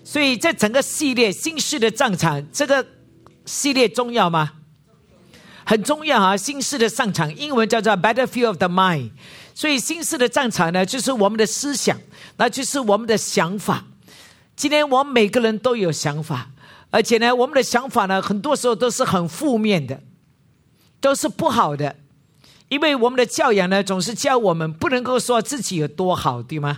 所以这整个系列新式的战场，这个系列重要吗？很重要啊！新式的战场，英文叫做 Battlefield of the Mind。所以新式的战场呢，就是我们的思想，那就是我们的想法。今天我们每个人都有想法，而且呢，我们的想法呢，很多时候都是很负面的，都是不好的。因为我们的教养呢，总是教我们不能够说自己有多好，对吗？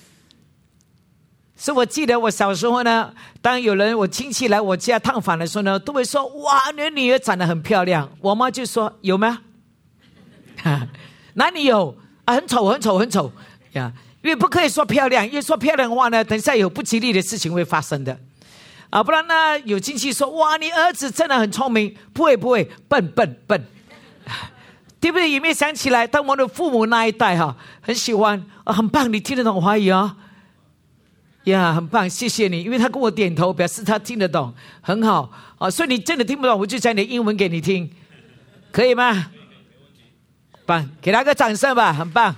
所以我记得我小时候呢，当有人我亲戚来我家探访的时候呢，都会说：哇，你的女儿长得很漂亮。我妈就说：有吗？哪里有啊？很丑很丑很丑呀！因为不可以说漂亮，因为说漂亮的话呢，等一下有不吉利的事情会发生的啊。不然呢，有亲戚说：哇，你儿子真的很聪明。不会不会，笨笨笨。对不对？有没有想起来，当我的父母那一代很喜欢很棒，你听得懂华语呀，很棒，谢谢你，因为他跟我点头，表示他听得懂，很好所以你真的听不懂，我就讲点英文给你听，可以吗？棒，给他个掌声吧，很棒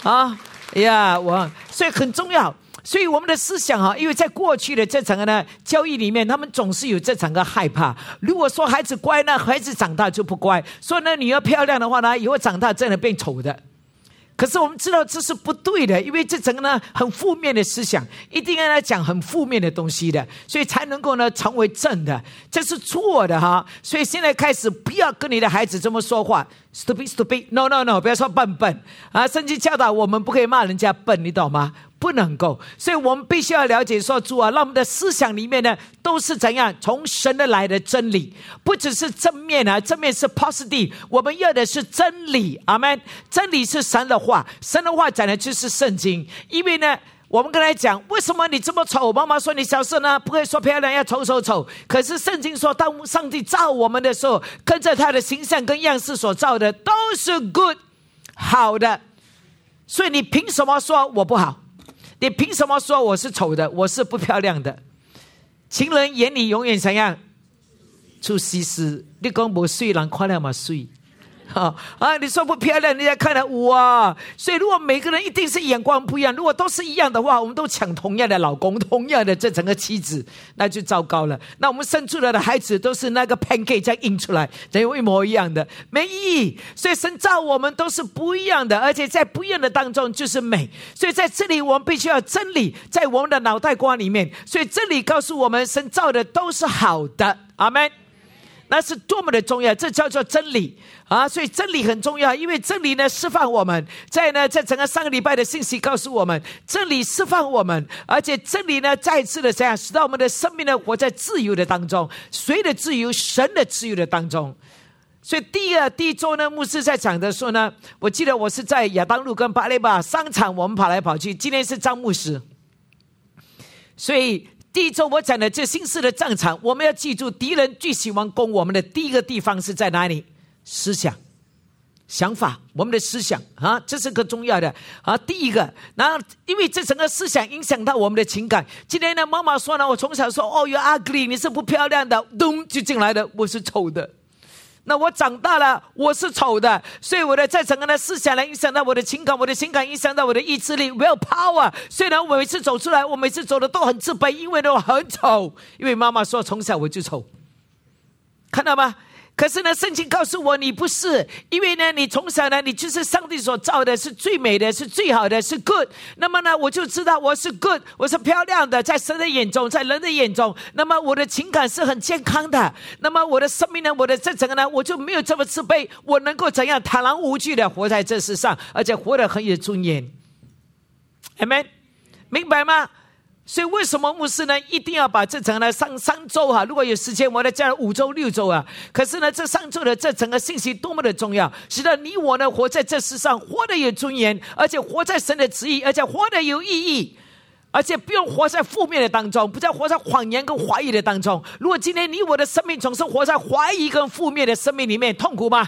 所以很重要。所以我们的思想因为在过去的这整个呢教育里面，他们总是有这整个害怕。如果说孩子乖呢，孩子长大就不乖；说呢女儿漂亮的话呢，以后长大真的变丑的。可是我们知道这是不对的，因为这整个呢很负面的思想，一定要来讲很负面的东西的，所以才能够呢成为正的，这是错的所以现在开始不要跟你的孩子这么说话 ，stupid stupid no no no， 不要说笨笨圣经教导我们不可以骂人家笨，你懂吗？不能够，所以我们必须要了解说，主让我们的思想里面呢都是怎样从神的来的真理，不只是正面正面是 positive， 我们要的是真理，阿们。真理是神的话，神的话讲的就是圣经。因为呢，我们跟他讲，为什么你这么丑？妈妈说你小时候呢不会说漂亮，要丑丑丑。可是圣经说，当上帝造我们的时候，跟着他的形象跟样式所造的都是 good 好的，所以你凭什么说我不好？你凭什么说我是丑的，我是不漂亮的？情人眼里永远怎样出西施？你说不水人看了嘛水你说不漂亮，人家看了哇！所以如果每个人一定是眼光不一样，如果都是一样的话，我们都抢同样的老公，同样的这整个妻子，那就糟糕了。那我们生出来的孩子都是那个 pancake 这样印出来，等于一模一样的，没意义。所以神造我们都是不一样的，而且在不一样的当中就是美。所以在这里我们必须要真理在我们的脑袋瓜里面，所以真理告诉我们，神造的都是好的，阿们。那是多么的重要，这叫做真理所以真理很重要，因为真理呢释放我们，在整个上个礼拜的信息告诉我们，真理释放我们，而且真理呢再次的这样使到我们的生命呢活在自由的当中，谁的自由？神的自由的当中。所以第一周呢，牧师在讲的时候呢，我记得我是在亚当路跟巴雷巴商场，我们跑来跑去。今天是张牧师，所以第一周我讲的这新式的战场，我们要记住，敌人最喜欢攻我们的第一个地方是在哪里？思想、想法，我们的思想这是个重要的第一个。然后因为这整个思想影响到我们的情感。今天呢，妈妈说呢，我从小说you're ugly， 你是不漂亮的，咚就进来的，我是丑的。那我长大了，我是丑的，所以我的这整个的思想来影响到我的情感，我的情感影响到我的意志力 will power。 虽然我每次走出来，我每次走的都很自卑，因为我很丑，因为妈妈说从小我就丑，看到吗？可是呢，圣经告诉我你不是，因为呢，你从小呢，你就是上帝所造的，是最美的，是最好的，是 good。那么呢，我就知道我是 good， 我是漂亮的，在神的眼中，在人的眼中，那么我的情感是很健康的。那么我的生命呢，我的这整个呢，我就没有这么自卑，我能够怎样坦然无惧的活在这世上，而且活得很有尊严。Amen， 明白吗？所以为什么牧师呢一定要把这整个上周如果有时间我再加5周6周可是呢这上周的这整个信息多么的重要，使得你我呢活在这世上活得有尊严，而且活在神的旨意，而且活得有意义，而且不用活在负面的当中，不再活在谎言跟怀疑的当中。如果今天你我的生命总是活在怀疑跟负面的生命里面，痛苦吗？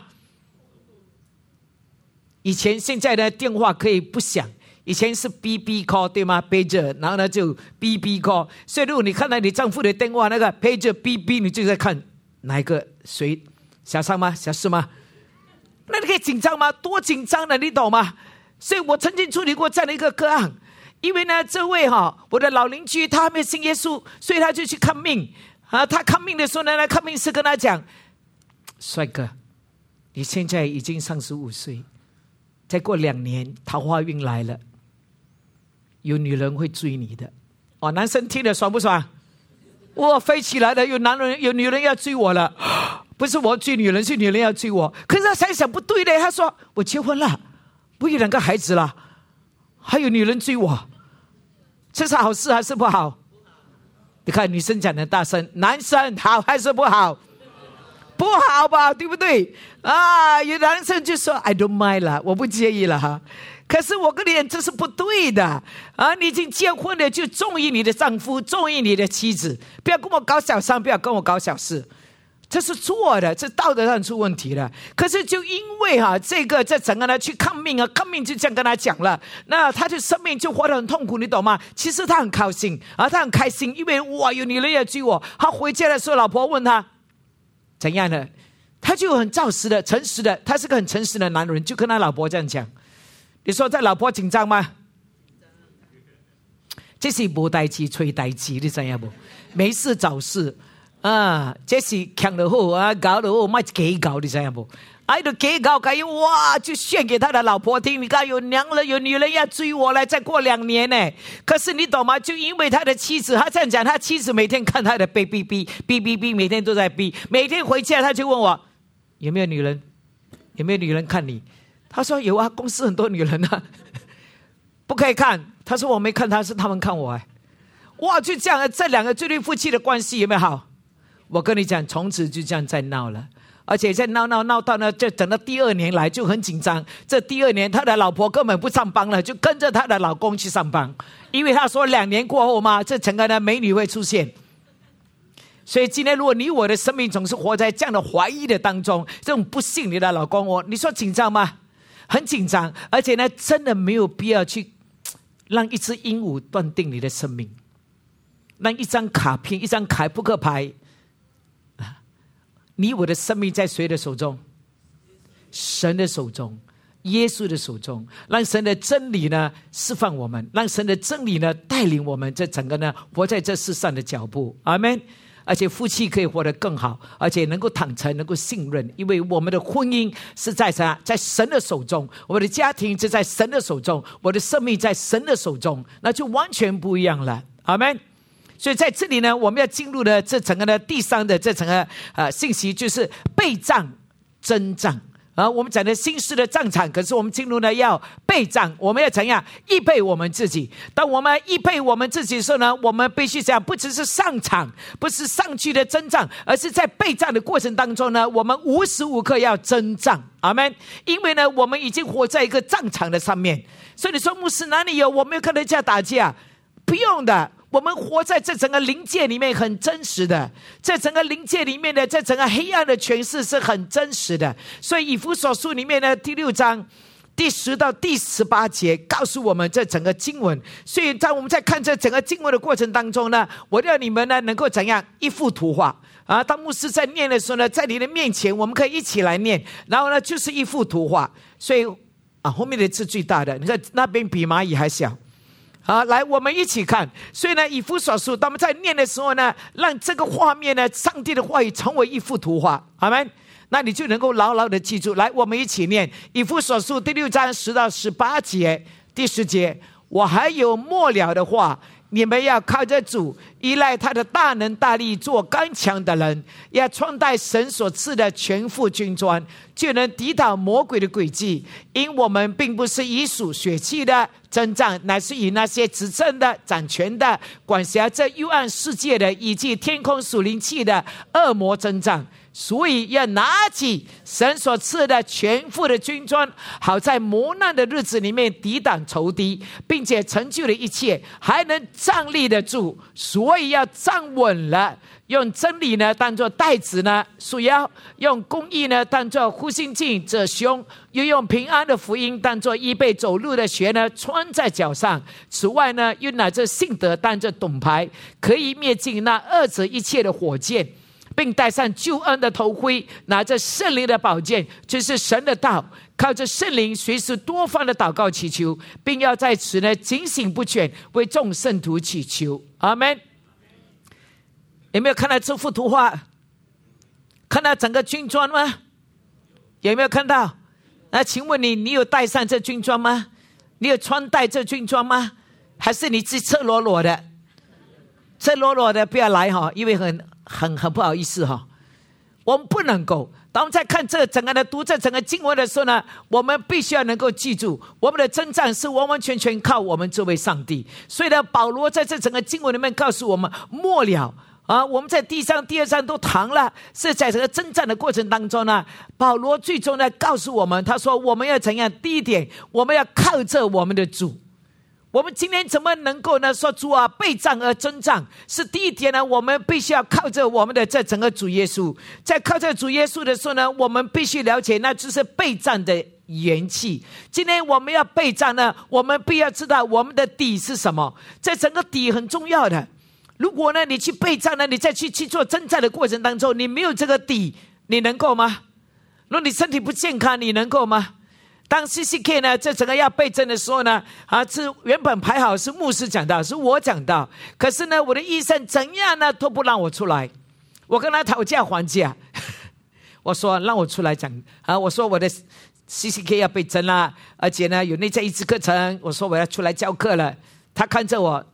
以前现在的电话可以不响，以前是 BB call 对吗？ pager， 然后呢就 BB call， 所以如果你看到你丈夫的电话那个 pager BB， 你就在看哪一个谁，小三吗？小四吗？那你可以紧张吗？多紧张的，你懂吗？所以我曾经处理过这样的一个个案， 因为呢，这位我的老邻居他还没有信耶稣，所以他就去看命啊。他看命的时候呢，看命师跟他讲：“帅哥，你现在已经35岁，再过2年桃花运来了，有女人会追你的。”男生听了爽不爽？哇，飞起来了！有女人要追我了，不是我追女人，是女人要追我。可是他想想不对的，他说：“我结婚了，我有2个孩子了，还有女人追我，这是好事还是不好？”你看女生讲的大声，男生好还是不好？不好吧，对不对？有男生就说 I don't mind 了，我不介意了哈。可是我跟你讲，这是不对的你已经结婚了，就忠于你的丈夫，忠于你的妻子，不要跟我搞小三，不要跟我搞小事，这是错的，这道德上出问题了。可是就因为这整个呢去看命看命就这样跟他讲了，那他的生命就活得很痛苦，你懂吗？其实他很高兴他很开心，因为哇有女人要追我。他回家的时候，老婆问他怎样呢？他就很照实的、诚实的，他是个很诚实的男人，就跟他老婆这样讲。你说这老婆紧张吗？这是没代志吹代志，你知道不？没事找事这是强得好搞得好，卖假搞，你知道不？就假搞，哇，就炫给他的老婆听。你看有女人要追我了，再过2年呢。可是你懂吗？就因为他的妻子，他这样讲，他妻子每天看他的哔，每天都在哔，每天回家他就问我有没有女人，有没有女人看你？他说有啊，公司很多女人不可以看。他说我没看他，是他们看我哇，就这样，这2个这对夫妻的关系有没有好？我跟你讲，从此就这样在闹了，而且在闹到呢，就等到第2年来就很紧张。这第2年，他的老婆根本不上班了，就跟着他的老公去上班，因为他说2年过后嘛，这整个呢美女会出现。所以今天如果你我的生命总是活在这样的怀疑的当中，这种不信你的老公你说紧张吗？很紧张，而且呢，真的没有必要去让一只鹦鹉断定你的生命，让一张卡片、一张扑克牌，你我的生命在谁的手中？神的手中，耶稣的手中。让神的真理呢释放我们，让神的真理呢带领我们这整个呢活在这世上的脚步。阿们。而且夫妻可以活得更好，而且能够坦诚，能够信任，因为我们的婚姻是在神的手中，我的家庭是在神的手中，我的生命在神的手中，那就完全不一样了。阿们。所以在这里呢，我们要进入的这整个的第3的这整个信息，就是备战征战我们讲的新式的战场，可是我们进入呢要备战，我们要怎样预备我们自己？当我们预备我们自己的时候呢，我们必须这样，不只是上场，不是上去的征战，而是在备战的过程当中呢，我们无时无刻要征战。阿们。因为呢，我们已经活在一个战场的上面。所以你说牧师哪里有我没有跟人家打架？不用的。我们活在这整个灵界里面很真实的，这整个灵界里面的这整个黑暗的权势是很真实的。所以以弗所书里面的第6章第10到第18节告诉我们这整个经文。所以在我们在看这整个经文的过程当中呢，我要你们呢能够怎样一幅图画当牧师在念的时候呢，在你的面前我们可以一起来念，然后呢就是一幅图画。所以后面的字最大的，你看那边比蚂蚁还小来我们一起看。所以呢以弗所书当我们在念的时候呢，让这个画面呢，上帝的话语成为一幅图画。阿们。那你就能够牢牢的记住。来我们一起念以弗所书第6章10到18节。第10节，我还有末了的话，你们要靠着主，依赖他的大能大力，做刚强的人，要穿戴神所赐的全副军装，就能抵挡魔鬼的诡计。因我们并不是以属血气的征战，乃是以那些执政的、掌权的、管辖这幽暗世界的，以及天空属灵气的恶魔征战。所以要拿起神所赐的全副的军装，好在磨难的日子里面抵挡仇敌，并且成就了一切，还能站立得住。所以要站稳了，用真理呢当作带子呢束腰，用公义呢当作护心镜遮胸，又用平安的福音当作预备走路的鞋呢穿在脚上。此外呢，又拿着信德当作盾牌，可以灭尽那恶者一切的火箭。 并戴上救恩的头盔，拿着圣灵的宝剑，就是神的道，靠着圣灵随时多方的祷告祈求，并要在此呢警醒不倦，为众圣徒祈求。阿们。有没有看到这幅图画？看到整个军装吗？有没有看到？那请问你有带上这军装吗？你有穿戴这军装吗？还是你是赤裸裸的？赤裸裸的不要来哈，因为很不好意思哈。我们不能够，当我们在看这整个的读这整个经文的时候呢，我们必须要能够记住，我们的征战是完完全全靠我们这位上帝。所以呢，保罗在这整个经文里面告诉我们，末了我们在第一章第二章都谈了，是在这个征战的过程当中呢，保罗最终呢告诉我们，他说我们要怎样？第一点，我们要靠着我们的主。我们今天怎么能够呢说主啊备战而征战？是第一点呢，我们必须要靠着我们的这整个主耶稣。在靠着主耶稣的时候呢，我们必须了解，那就是备战的元气。今天我们要备战呢，我们必要知道我们的底是什么。这整个底很重要的。如果呢你去备战呢，你再去做征战的过程当中，你没有这个底，你能够吗？如果你身体不健康，你能够吗？当 CCK 呢这整个要备战的时候呢，是原本排好是牧师讲到，是我讲到，可是呢我的医生怎样呢都不让我出来，我跟他讨价还价我说让我出来讲我说我的 CCK 要备战啦，而且呢有内在医治课程，我说我要出来教课了。他看着我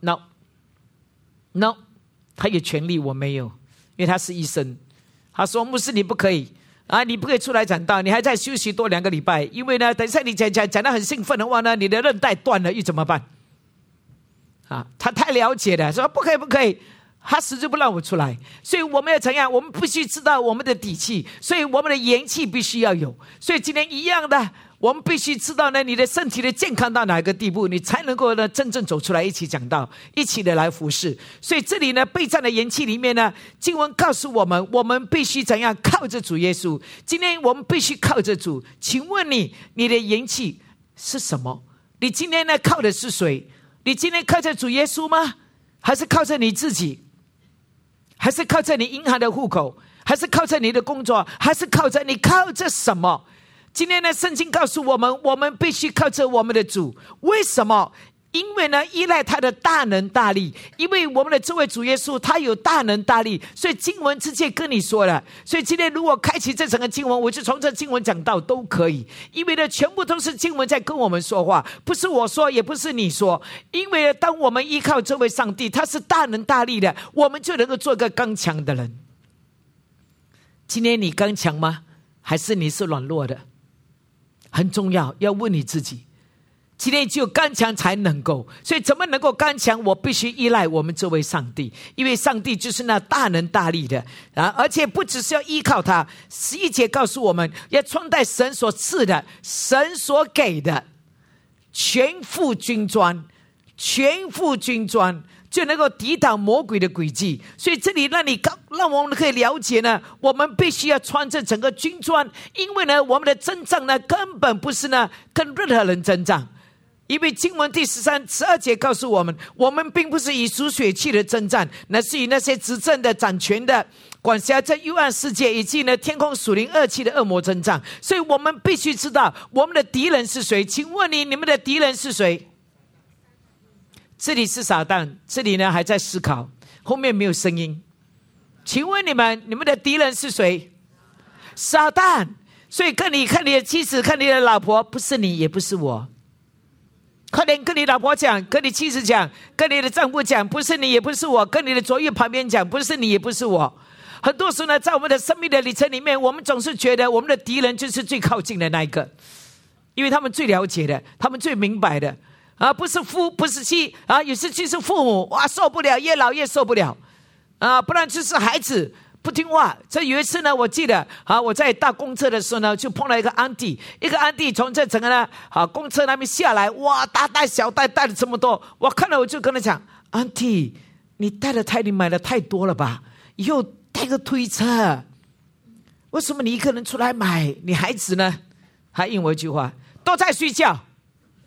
No， 他有权利，我没有，因为他是医生。他说牧师你不可以你不可以出来讲道，你还在休息多2个礼拜，因为呢等一下你讲得很兴奋的话呢，你的韧带断了又怎么办他太了解了，说不可以不可以，他始终不让我出来。所以我们要怎样？我们必须知道我们的底气，所以我们的元气必须要有。所以今天一样的，我们必须知道呢，你的身体的健康到哪个地步，你才能够呢真正走出来，一起讲道，一起的来服侍。所以这里呢备战的元气里面呢，经文告诉我们，我们必须怎样靠着主耶稣。今天我们必须靠着主。请问你的元气是什么？你今天呢靠的是谁？你今天靠着主耶稣吗？还是靠着你自己？还是靠着你银行的户口？还是靠着你的工作？还是靠着什么？今天呢圣经告诉我们，我们必须靠着我们的主。为什么？因为呢依赖他的大能大力，因为我们的这位主耶稣他有大能大力，所以经文直接跟你说了。所以今天如果开启这整个经文，我就从这经文讲到都可以，因为呢全部都是经文在跟我们说话，不是我说也不是你说。因为当我们依靠这位上帝，他是大能大力的，我们就能够做一个刚强的人。今天你刚强吗？还是你是软弱的？很重要，要问你自己。今天只有刚强才能够，所以怎么能够刚强？我必须依赖我们这位上帝，因为上帝就是那大能大力的而且不只是要依靠他。11节告诉我们，要穿戴神所赐的、神所给的全副军装，全副军装就能够抵挡魔鬼的诡计。所以这里让我们可以了解呢，我们必须要穿着整个军装，因为呢我们的征战呢根本不是呢跟任何人征战。因为经文第13、12节告诉我们，我们并不是以属血气的征战，乃是与那些执政的、掌权的、管辖这幽暗世界以及呢天空属灵恶气的恶魔征战。所以我们必须知道我们的敌人是谁。请问你们的敌人是谁？这里是撒旦，这里呢还在思考，后面没有声音。请问你们的敌人是谁？撒旦。所以看你的妻子，看你的老婆，不是你也不是我。快点跟你老婆讲，跟你妻子讲，跟你的丈夫讲，不是你也不是我。跟你的左右旁边讲，不是你也不是我。很多时候呢，在我们的生命的里程里面，我们总是觉得我们的敌人就是最靠近的那一个，因为他们最了解的，他们最明白的不是夫不是妻有时就是父母，哇受不了，越老越受不了不然就是孩子不听话。这有一次呢，我记得我在搭公车的时候呢，就碰到一个安迪从这整个呢公车那边下来，哇大袋小袋带了这么多，我看了我就跟他讲，安迪你买的太多了吧，以后带个推车，为什么你一个人出来买？你孩子呢？他应我一句话，都在睡觉。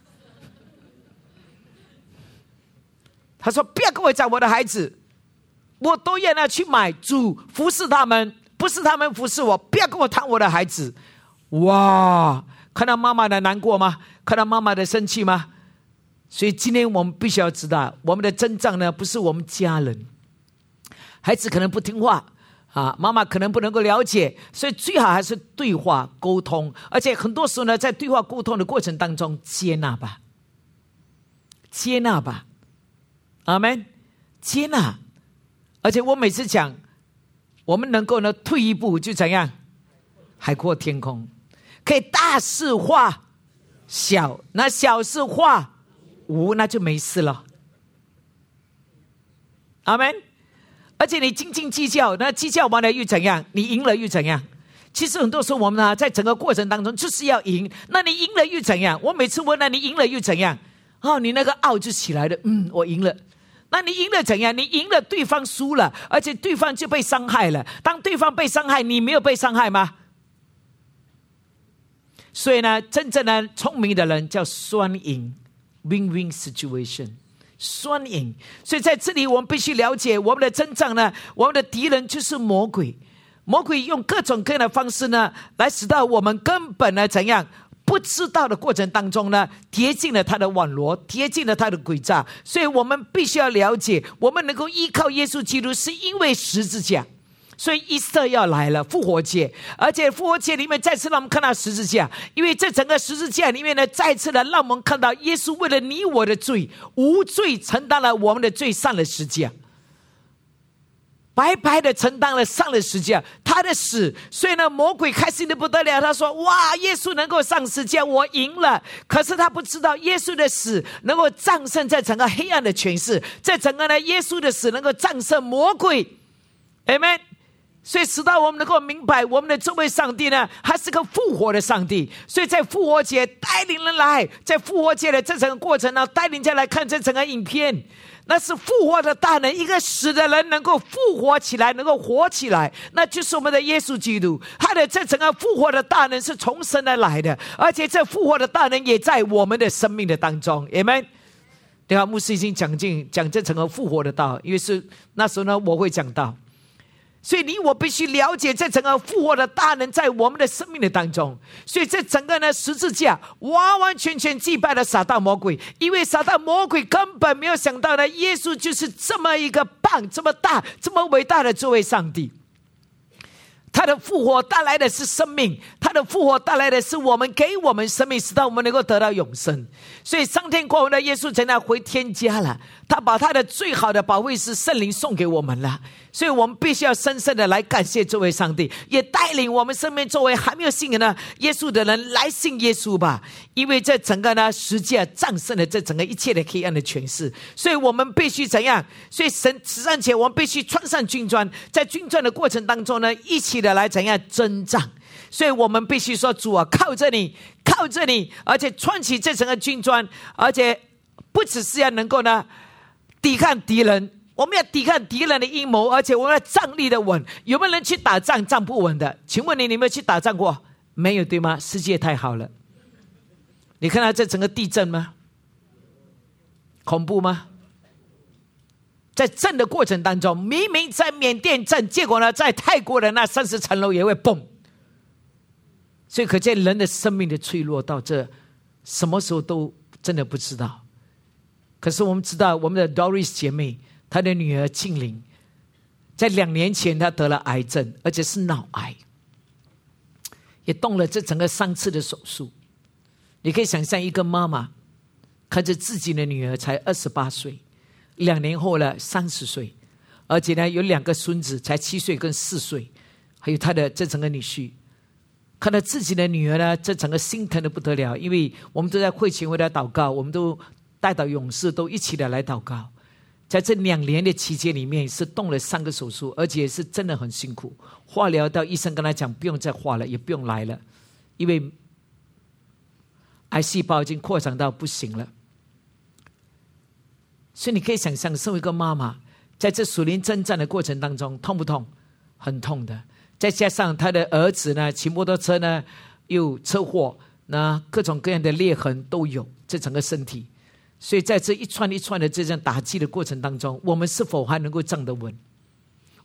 他说不要跟我讲我的孩子， 我都要去买，主服侍他们，不是他们服侍我，不要跟我谈我的孩子。哇，看到妈妈的难过吗？看到妈妈的生气吗？所以今天我们必须要知道，我们的征兆呢，不是我们家人。孩子可能不听话妈妈可能不能够了解，所以最好还是对话沟通，而且很多时候呢，在对话沟通的过程当中，接纳吧，接纳吧，阿们，接纳。而且我每次讲，我们能够呢退一步就怎样，海阔天空，可以大事化小，那小事化无，那就没事了，阿们。而且你斤斤计较，那计较完了又怎样？你赢了又怎样？其实很多时候我们呢，在整个过程当中就是要赢。那你赢了又怎样？我每次问你赢了又怎样？你那个傲就起来了。我赢了。那你赢了怎样？你赢了，对方输了，而且对方就被伤害了。当对方被伤害，你没有被伤害吗？所以呢，真正的聪明的人叫双赢 ，win-win situation。双赢。所以在这里我们必须了解我们的征兆呢，我们的敌人就是魔鬼。魔鬼用各种各样的方式呢，来使到我们根本呢怎样不知道的过程当中呢，跌进了他的网罗，跌进了他的诡诈。所以我们必须要了解，我们能够依靠耶稣基督是因为十字架。所以以斯特要来了，复活节，而且复活节里面再次让我们看到十字架，因为这整个十字架里面呢，再次的让我们看到耶稣为了你我的罪，无罪承担了我们的罪，上了十字架，白白的承担了，上了十字架，他的死。所以呢，魔鬼开心的不得了，他说：哇，耶稣能够上十字架，我赢了。可是他不知道耶稣的死能够战胜在整个黑暗的权势，在整个呢，耶稣的死能够战胜魔鬼。Amen。所以使到我们能够明白，我们的这位上帝呢，他是个复活的上帝。所以在复活节带领人来，在复活节的这整个过程呢，带领人来看这整个影片，那是复活的大能，一个死的人能够复活起来，能够活起来，那就是我们的耶稣基督。他的这整个复活的大能是从神而来的，而且这复活的大能也在我们的生命的当中。Amen。对啊，牧师已经讲这整个复活的道，因为是那时候呢，我会讲到。所以你我必须了解这整个复活的大能在我们的生命的当中。所以这整个呢十字架完完全全击败了撒旦魔鬼，因为撒旦魔鬼根本没有想到呢，耶稣就是这么一个棒，这么大，这么伟大的这位上帝。他的复活带来的是生命，他的复活带来的是我们给我们生命，使到我们能够得到永生。所以上天过后的耶稣怎样回天家了？他把他的最好的保惠师圣灵送给我们了。所以我们必须要深深的来感谢这位上帝，也带领我们身边周围还没有信呢耶稣的人来信耶稣吧。因为这整个呢十字架战胜了这整个一切的黑暗的权势。所以我们必须怎样？所以神慈善前我们必须穿上军装，在军装的过程当中呢，一起的来怎样征战。所以我们必须说，主啊，靠着你，靠着你，而且穿起这整个军装，而且不只是要能够呢抵抗敌人，我们要抵抗敌人的阴谋，而且我们要站立的稳。有没有人去打仗站不稳的？请问你有没有去打仗过？没有，对吗？世界太好了。你看到这整个地震吗？恐怖吗？在震的过程当中，明明在缅甸震，结果呢在泰国的那30层楼也会蹦。所以可见人的生命的脆弱到这什么时候都真的不知道。可是我们知道，我们的 Doris 姐妹，她的女儿静玲，在2年前她得了癌症，而且是脑癌，也动了这整个3次的手术。你可以想象一个妈妈看着自己的女儿才28岁，2年后了30岁，而且呢有2个孙子才7岁跟4岁，还有她的这整个女婿，看到自己的女儿呢，这整个心疼的不得了。因为我们都在会前为她祷告，我们都带到勇士都一起的来祷告。在这2年的期间里面，是动了3个手术，而且是真的很辛苦。化疗到医生跟他讲不用再化了，也不用来了，因为癌细胞已经扩张到不行了。所以你可以想象，身为一个妈妈，在这属灵征战的过程当中，痛不痛？很痛的。再加上他的儿子呢，骑摩托车呢又车祸，那各种各样的裂痕都有，这整个身体。所以在这一串一串的这种打击的过程当中，我们是否还能够站得稳？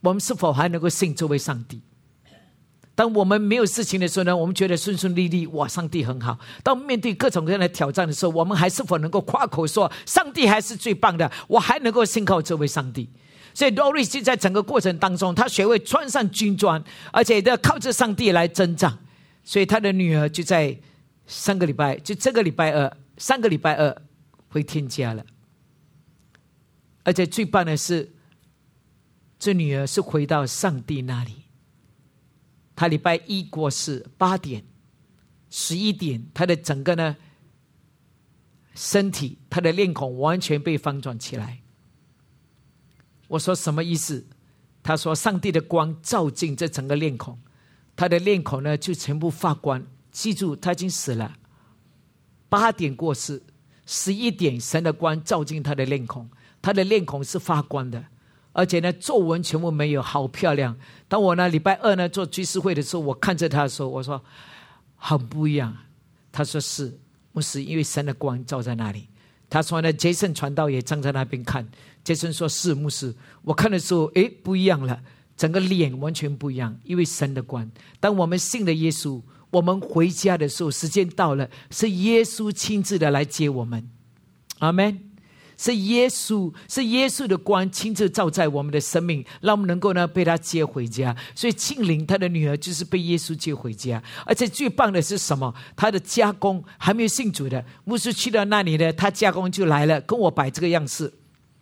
我们是否还能够信这位上帝？当我们没有事情的时候呢，我们觉得顺顺利利，哇，上帝很好。当面对各种各样的挑战的时候，我们还是否能够夸口说上帝还是最棒的，我还能够信靠这位上帝？所以 Doris 就在整个过程当中，他学会穿上军装，而且靠着上帝来征战。所以他的女儿就在3个礼拜，就这个礼拜二3个礼拜二回天家了。而且最棒的是，这女儿是回到上帝那里。她礼拜一过世，8点11点，她的整个呢身体，她的脸孔完全被翻转起来。我说什么意思？他说上帝的光照进这整个脸孔，他的脸孔呢就全部发光。记住，他已经死了，8点过世，11点神的光照进他的脸孔，他的脸孔是发光的，而且呢皱纹全部没有，好漂亮。当我呢礼拜二呢做居士会的时候，我看着他的时候，我说很不一样。他说是牧师，因为神的光照在那里。他说呢 Jason 传道也站在那边看， Jason 说是牧师，我看的时候不一样了，整个脸完全不一样，因为神的光。当我们信了耶稣，我们回家的时候，时间到了，是耶稣亲自的来接我们。阿们。是耶稣的光亲自照在我们的生命，让我们能够呢被他接回家。所以庆龄他的女儿就是被耶稣接回家。而且最棒的是什么？他的家公还没有信主的牧师去到那里呢，他家公就来了，跟我摆这个样式。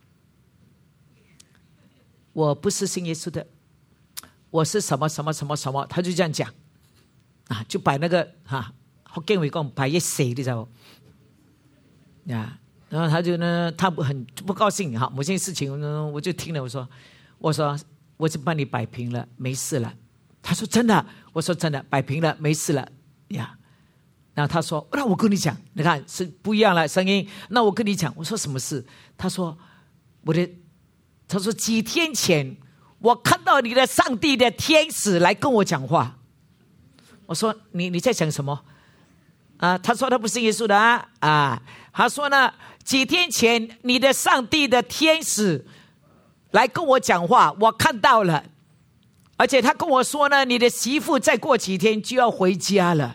我不是信耶稣的，我是什么什么什么什么，他就这样讲啊，就摆那个福建话讲摆一死，你知道不呀？然后他就呢，他很不高兴哈，某件事情呢，我就听了，我说我就帮你摆平了，没事了。他说真的，我说真的，摆平了，没事了呀。然后他说，那我跟你讲，你看是不一样了声音。那我跟你讲，我说什么事？他说几天前我看到你的上帝的天使来跟我讲话。我说你在讲什么？他说他不是耶稣的啊。他说呢，几天前你的上帝的天使来跟我讲话，我看到了，而且他跟我说呢，你的媳妇再过几天就要回家了。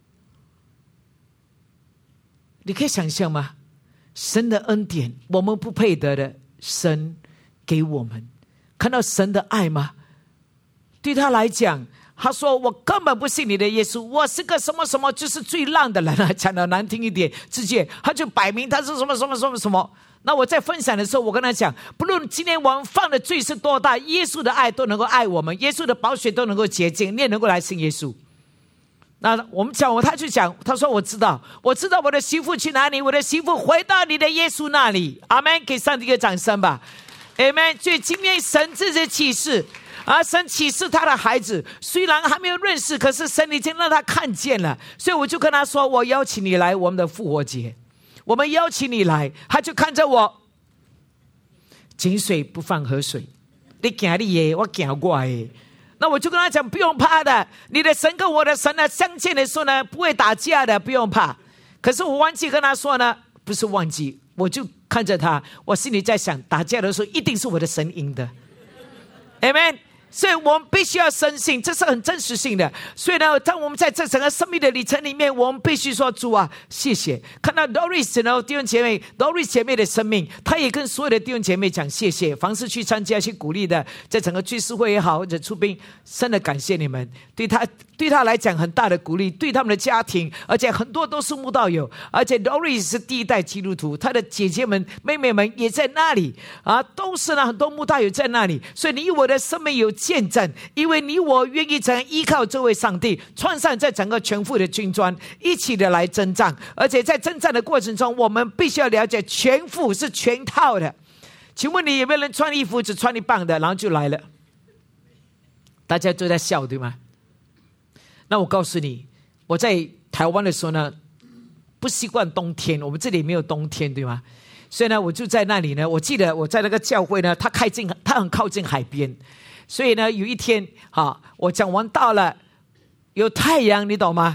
你可以想象吗？神的恩典，我们不配得的，神给我们，看到神的爱吗？对他来讲，他说我根本不信你的耶稣，我是个什么什么，就是最烂的人啊，讲得难听一点，直接他就摆明他是什么什么什么什么。那我在分享的时候，我跟他讲，不论今天我们犯的罪是多大，耶稣的爱都能够爱我们，耶稣的宝血都能够洁净，你也能够来信耶稣。那我们讲，他就讲，他说我知道我的媳妇去哪里，我的媳妇回到你的耶稣那里。阿们，给上帝一个掌声吧。阿们。所以今天神这些启示神启示他的孩子，虽然还没有认识，可是神已经让他看见了。所以我就跟他说，我邀请你来我们的复活节，我们邀请你来。他就看着我，井水不犯河水，你走你的，我走我的。那我就跟他讲，不用怕的，你的神跟我的神呢相见的时候呢，不会打架的，不用怕。可是我忘记跟他说呢，不是忘记，我就看着他，我心里在想，打架的时候一定是我的神赢的。Amen。所以我们必须要深信，这是很真实性的。所以呢，当我们在这整个生命的里程里面，我们必须说，主啊，谢谢。看到 Doris 呢，弟兄姐妹 ，Doris 姐妹的生命，她也跟所有的弟兄姐妹讲谢谢。凡是去参加、去鼓励的，在整个聚思会也好，或者出兵，真的感谢你们，对他来讲很大的鼓励，对他们的家庭，而且很多都是慕道友，而且 Doris 是第一代基督徒，她的姐姐们、妹妹们也在那里都是呢，很多慕道友在那里。所以你我的生命有见证，因为你我愿意曾依靠这位上帝，穿上在整个全副的军装，一起的来征战。而且在征战的过程中，我们必须要了解，全副是全套的。请问你有没有人穿衣服只穿一半的，然后就来了？大家都在笑，对吗？那我告诉你，我在台湾的时候呢，不习惯冬天，我们这里没有冬天，对吗？所以呢，我就在那里呢，我记得我在那个教会呢，它很靠近海边。所以呢，有一天我讲完道了，有太阳，你懂吗？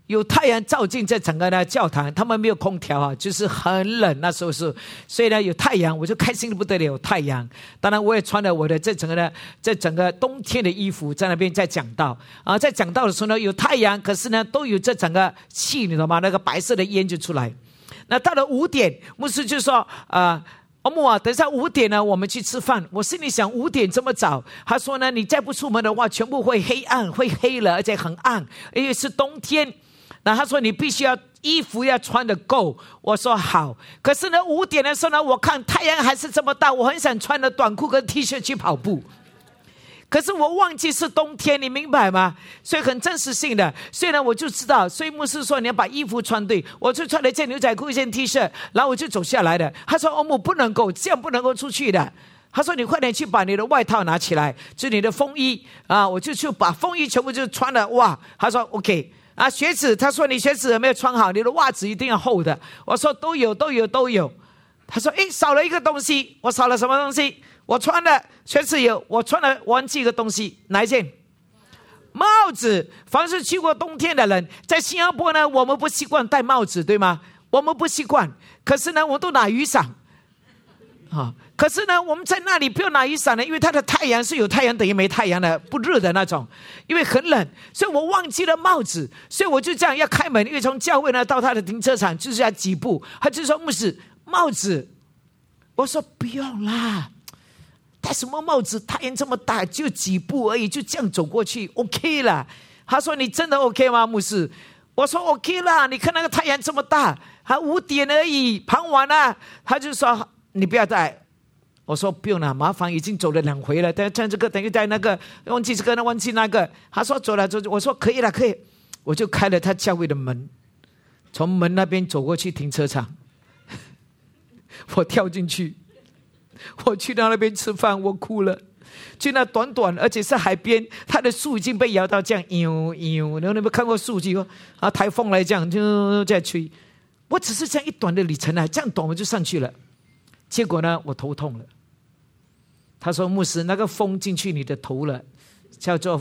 有太阳照进这整个的教堂，他们没有空调啊，就是很冷，那时候是，所以呢有太阳，我就开心的不得了，有太阳。当然我也穿了我的这整个冬天的衣服，在那边在讲道啊，在讲道的时候呢有太阳，可是呢都有这整个气，你知道吗？那个白色的烟就出来。那到了5点，牧师就说欧姆啊，等一下5点呢，我们去吃饭。我心里想5点这么早，他说呢，你再不出门的话，全部会黑暗，会黑了，而且很暗，因为是冬天。那他说你必须要衣服要穿得够。我说好，可是呢5点的时候呢，我看太阳还是这么大，我很想穿着短裤跟 T 恤去跑步。可是我忘记是冬天，你明白吗？所以很真实性的，所以呢我就知道，所以牧师说你要把衣服穿对，我就穿了一件牛仔裤一件 T 恤，然后我就走下来的。他说欧姆不能够这样，不能够出去的。他说你快点去把你的外套拿起来，就你的风衣啊，我就去把风衣全部就穿了。哇，他说 OK 啊，鞋子，他说你鞋子有没有穿好，你的袜子一定要厚的。我说都有。他说少了一个东西，我少了什么东西？我穿的鞋子有，我穿了忘记一个东西，哪一件？帽子。凡是去过冬天的人，在新加坡呢，我们不习惯戴帽子，对吗？我们不习惯，可是呢，我都拿雨伞。可是呢，我们在那里不用拿雨伞呢，因为它的太阳是有太阳等于没太阳的，不热的那种，因为很冷，所以我忘记了帽子，所以我就这样要开门，因为从教会呢到他的停车场就是要几步，他就说牧师帽子，我说不用啦。戴什么帽子？太阳这么大，就几步而已，就这样走过去 ，OK 了。他说：“你真的 OK 吗，牧师？”我说 ：“OK 啦，你看那个太阳这么大，还5点而已，傍晚啊。”他就说：“你不要戴。”我说：“不用了，麻烦已经走了2回了，但这个等于戴那个，忘记这个，忘记那个。”他说：“走了。”我说：“可以了，可以。”我就开了他教会的门，从门那边走过去停车场，我跳进去。我去到那边吃饭，我哭了。去那短短，而且是海边，它的树已经被摇到这样，然后你有没有看过树就台风来这样就在吹。我只是这样一短的里程啊，这样短我就上去了。结果呢，我头痛了。他说：“牧师，那个风进去你的头了，叫做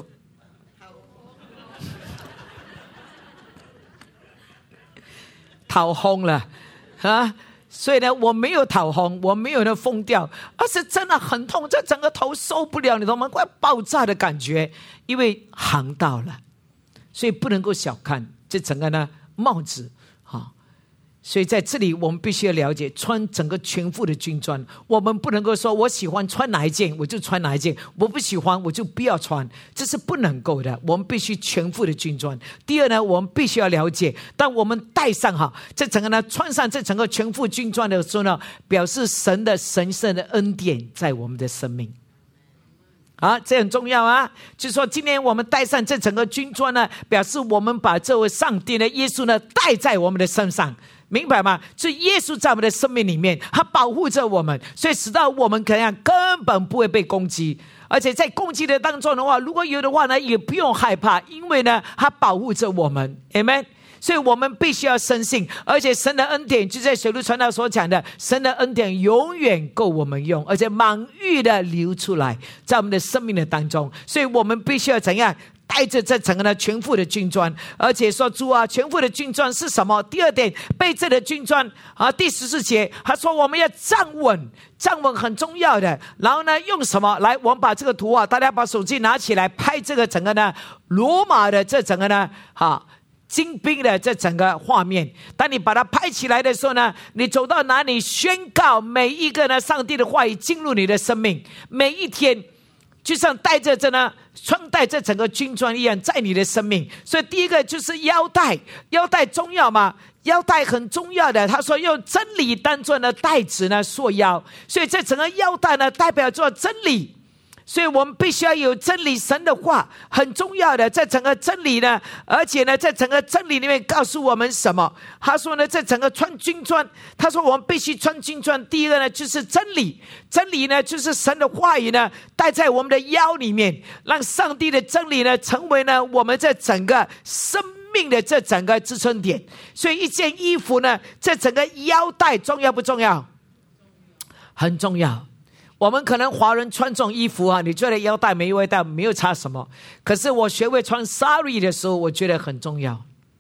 讨风了啊。”所以呢，我没有讨红，我没有那疯掉，而是真的很痛，这整个头受不了，你懂吗？快爆炸的感觉，因为航到了，所以不能够小看这整个呢帽子啊。所以在这里，我们必须要了解穿整个全副的军装，我们不能够说我喜欢穿哪一件我就穿哪一件，我不喜欢我就不要穿，这是不能够的。我们必须全副的军装。第二呢，我们必须要了解，当我们戴上这整个呢穿上这整个全副军装的时候呢，表示神的神圣的恩典在我们的生命。这很重要啊！就是说，今天我们戴上这整个军装呢，表示我们把这位上帝的耶稣呢带在我们的身上。明白吗？所以耶稣在我们的生命里面，他保护着我们，所以使到我们根本不会被攻击，而且在攻击的当中的话，如果有的话呢，也不用害怕，因为呢，他保护着我们 ，Amen。所以我们必须要深信，而且神的恩典就在小路传道所讲的，神的恩典永远够我们用，而且满溢的流出来，在我们的生命的当中。所以我们必须要怎样？带着这整个呢全副的军装，而且说主啊，全副的军装是什么？第二点，备这的军装第14节，他说我们要站稳，站稳很重要的。然后呢，用什么来？我们把这个图大家把手机拿起来拍这个整个呢罗马的这整个呢精兵的这整个画面。当你把它拍起来的时候呢，你走到哪里宣告每一个呢上帝的话语进入你的生命，每一天就像带着这呢穿戴这整个军装一样，在你的生命。所以第一个就是腰带，腰带重要吗？腰带很重要的。他说用真理当作呢带子呢束腰，所以这整个腰带呢代表着真理。所以我们必须要有真理，神的话很重要的，在整个真理呢，而且呢，在整个真理里面告诉我们什么？他说呢，在整个穿军装，他说我们必须穿军装。第一个呢，就是真理，真理呢，就是神的话语呢，带在我们的腰里面，让上帝的真理呢，成为呢我们这整个生命的这整个支撑点。所以一件衣服呢，这整个腰带重要不重要？很重要。我们可能华人穿这种衣服你觉得腰带没有差什么，可是我学会穿 sari 的时候，我觉得很重要。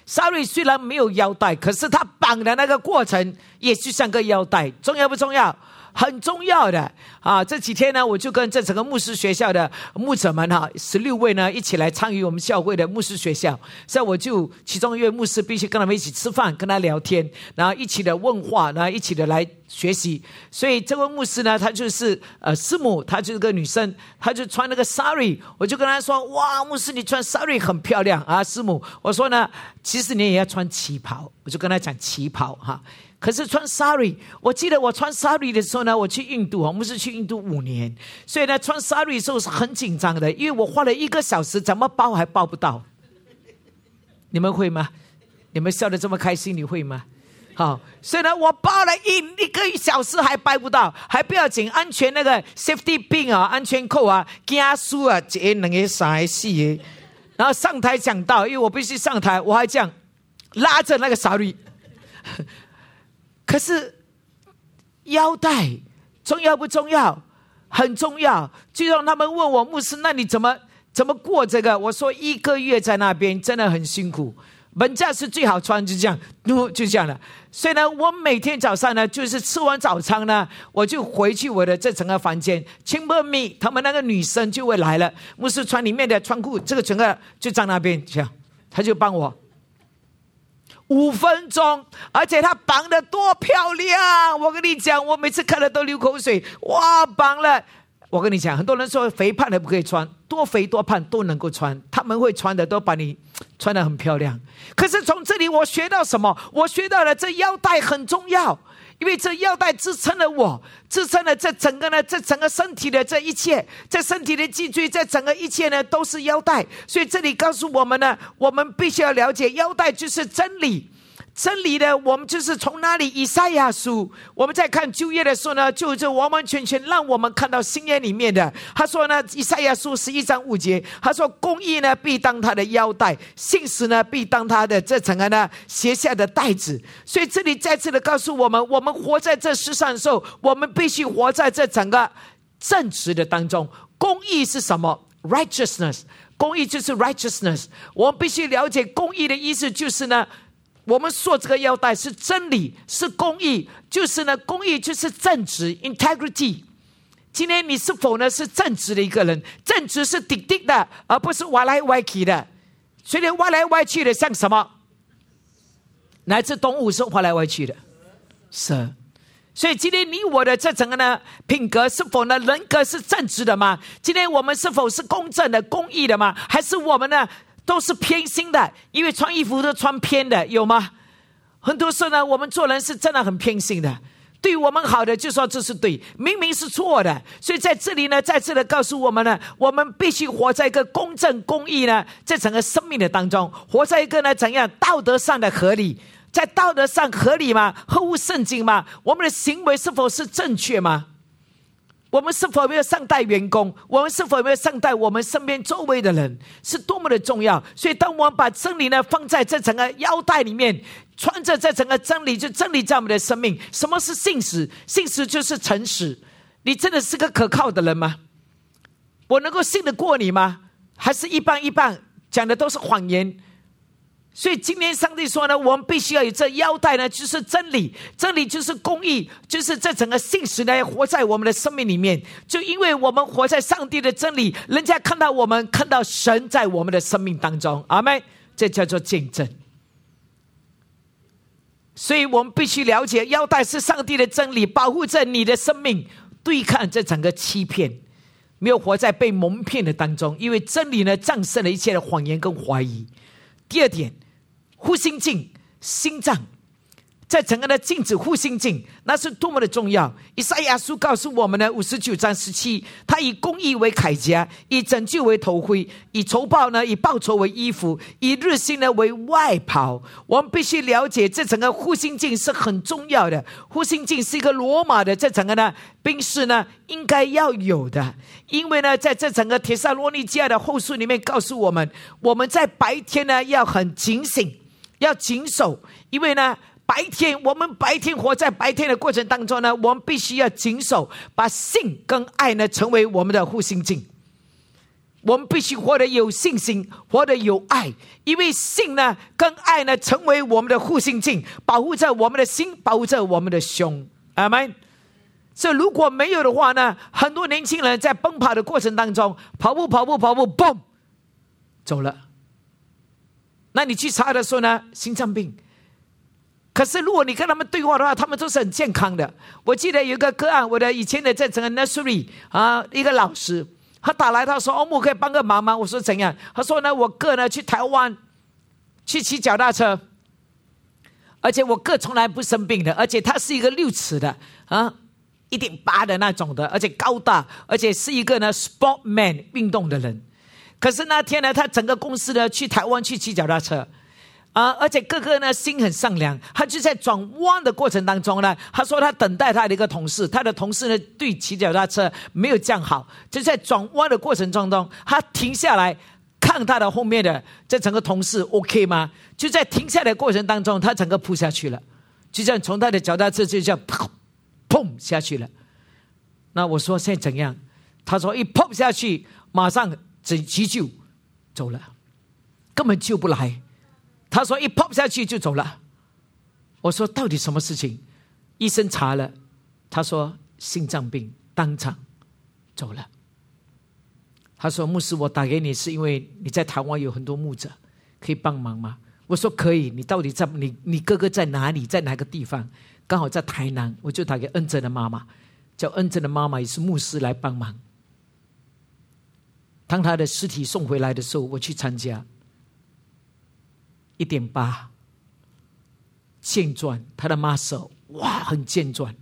，Sari 虽然没有腰带，可是他绑的那个过程也就像个腰带，重要不重要？很重要的啊！这几天呢，我就跟这整个牧师学校的牧者们16位呢一起来参与我们教会的牧师学校。所以我就其中一位牧师必须跟他们一起吃饭，跟他聊天，然后一起的问话，然后一起的来学习。所以这位牧师呢，他就是师母，她就是个女生，她就穿那个 sari， 我就跟她说：哇，牧师你穿 sari 很漂亮啊，师母。我说呢，其实你也要穿旗袍，我就跟她讲旗袍哈。可是穿 sari， 我记得我穿 sari 的时候呢，我去印度，我们是去印度5年，所以呢，穿 sari 的时候是很紧张的，因为我花了1个小时，怎么包还包不到。你们会吗？你们笑得这么开心，你会吗？好，所以呢，我包了一个小时还掰不到，还不要紧，安全那个 safety pin 啊，安全扣啊，加输啊，这2个3个4个，然后上台讲道，因为我必须上台，我还这样拉着那个 sari。可是腰带重要不重要？很重要。就让他们问我牧师，那你怎么过这个？我说1个月在那边真的很辛苦，人家是最好穿，就这样了。所以呢，我每天早上呢，就是吃完早餐呢，我就回去我的这整个房间 ，chamber me， 他们那个女生就会来了，牧师穿里面的穿裤，这个整个就在那边这样，他就帮我。5分钟，而且他绑得多漂亮！我跟你讲，我每次看了都流口水。哇，绑了！我跟你讲，很多人说肥胖的不可以穿，多肥多胖都能够穿，他们会穿的都把你穿得很漂亮。可是从这里我学到什么？我学到了这腰带很重要，因为这腰带支撑了我，支撑了这整个身体的这一切，这身体的脊椎，这整个一切呢都是腰带。所以这里告诉我们呢，我们必须要了解腰带就是真理。真理呢，我们就是从哪里？以赛亚书，我们在看旧约的时候呢，就完完全全让我们看到新约里面的。他说呢，以赛亚书11章5节，他说公义呢必当他的腰带，信实呢必当他的这整个呢鞋下的带子。所以这里再次的告诉我们，我们活在这世上的时候，我们必须活在这整个正直的当中。公义是什么？ righteousness， 公义就是 righteousness。我们必须了解公义的意思，就是呢，我们说这个腰带是真理，是公义，就是呢，公义就是正直 integrity。 今天你是否呢是正直的一个人？正直是滴滴的，而不是歪来歪去的。所以歪来歪去的像什么？哪只动物是歪来歪去的？蛇。所以今天你我的这整个呢品格是否呢人格是正直的吗？今天我们是否是公正的、公义的吗？还是我们呢都是偏心的？因为穿衣服都穿偏的，有吗？很多时候呢，我们做人是真的很偏心的。对我们好的就说这是对，明明是错的。所以在这里呢，再次的告诉我们呢，我们必须活在一个公正公义呢这整个生命的当中，活在一个呢怎样道德上的合理。在道德上合理吗？合乎圣经吗？我们的行为是否是正确吗？我们是否没有善待员工？我们是否没有善待我们身边周围的人？是多么的重要。所以当我们把真理呢放在这整个腰带里面，穿着这整个真理，就真理在我们的生命。什么是信实？信实就是诚实。你真的是个可靠的人吗？我能够信得过你吗？还是一般一般，讲的都是谎言？所以今天上帝说呢，我们必须要有这腰带呢，就是真理，真理就是公义，就是这整个信实呢活在我们的生命里面。就因为我们活在上帝的真理，人家看到我们，看到神在我们的生命当中，阿们，这叫做见证。所以我们必须了解，腰带是上帝的真理，保护着你的生命，对抗这整个欺骗，没有活在被蒙骗的当中。因为真理呢战胜了一切的谎言跟怀疑。第二点，护心镜，心脏，在整个的镜子护心镜，那是多么的重要。以赛亚书告诉我们呢，59章17，他以公义为铠甲，以拯救为头盔，以仇报呢，以报仇为衣服，以日新呢为外袍。我们必须了解，这整个护心镜是很重要的。护心镜是一个罗马的这整个呢兵士呢应该要有的。因为呢，在这整个帖撒罗尼迦的后书里面告诉我们，我们在白天呢要很警醒，要谨守。因为呢我们白天活在白天的过程当中呢，我们必须要谨守，把信跟爱呢成为我们的护心镜。 我们必须活得有信心，活得有爱，因为信呢跟爱呢成为我们的护心镜，保护着我们的心，保护着我们的胸。阿们。所以如果没有的话呢，很多年轻人在奔跑的过程当中，跑步嘣，走了。那你去查的时候呢，心脏病。可是如果你跟他们对话的话，他们都是很健康的。我记得有一个个案，我的以前的在整个 nursery 一个老师，他打来，他说：“欧姆可以帮个忙吗？”我说：“怎样？”他说呢：“我哥呢去台湾去骑脚踏车，而且我哥从来不生病的，而且他是一个6尺的1.8的那种的，而且高大，而且是一个呢 sportman 运动的人。可是那天呢，他整个公司呢去台湾去骑脚踏车。”而且哥哥呢心很善良，他就在转弯的过程当中呢，他说他等待他的一个同事，他的同事呢对骑脚踏车没有这样好，就在转弯的过程当中，他停下来看他的后面的这整个同事 OK 吗？就在停下来的过程当中，他整个扑下去了，就这样从他的脚踏车就这样砰下去了。那我说现在怎样？他说一砰下去，马上急救走了，根本救不来。他说一 pop 下去就走了。我说到底什么事情？医生查了，他说心脏病，当场走了。他说牧师，我打给你是因为你在台湾有很多牧者，可以帮忙吗？我说可以。你到底在你哥哥在哪里，在哪个地方？刚好在台南，我就打给恩珍的妈妈，叫恩珍的妈妈也是牧师来帮忙。当他的尸体送回来的时候，我去参加。1.8健壮，他的 muscle 哇很健壮。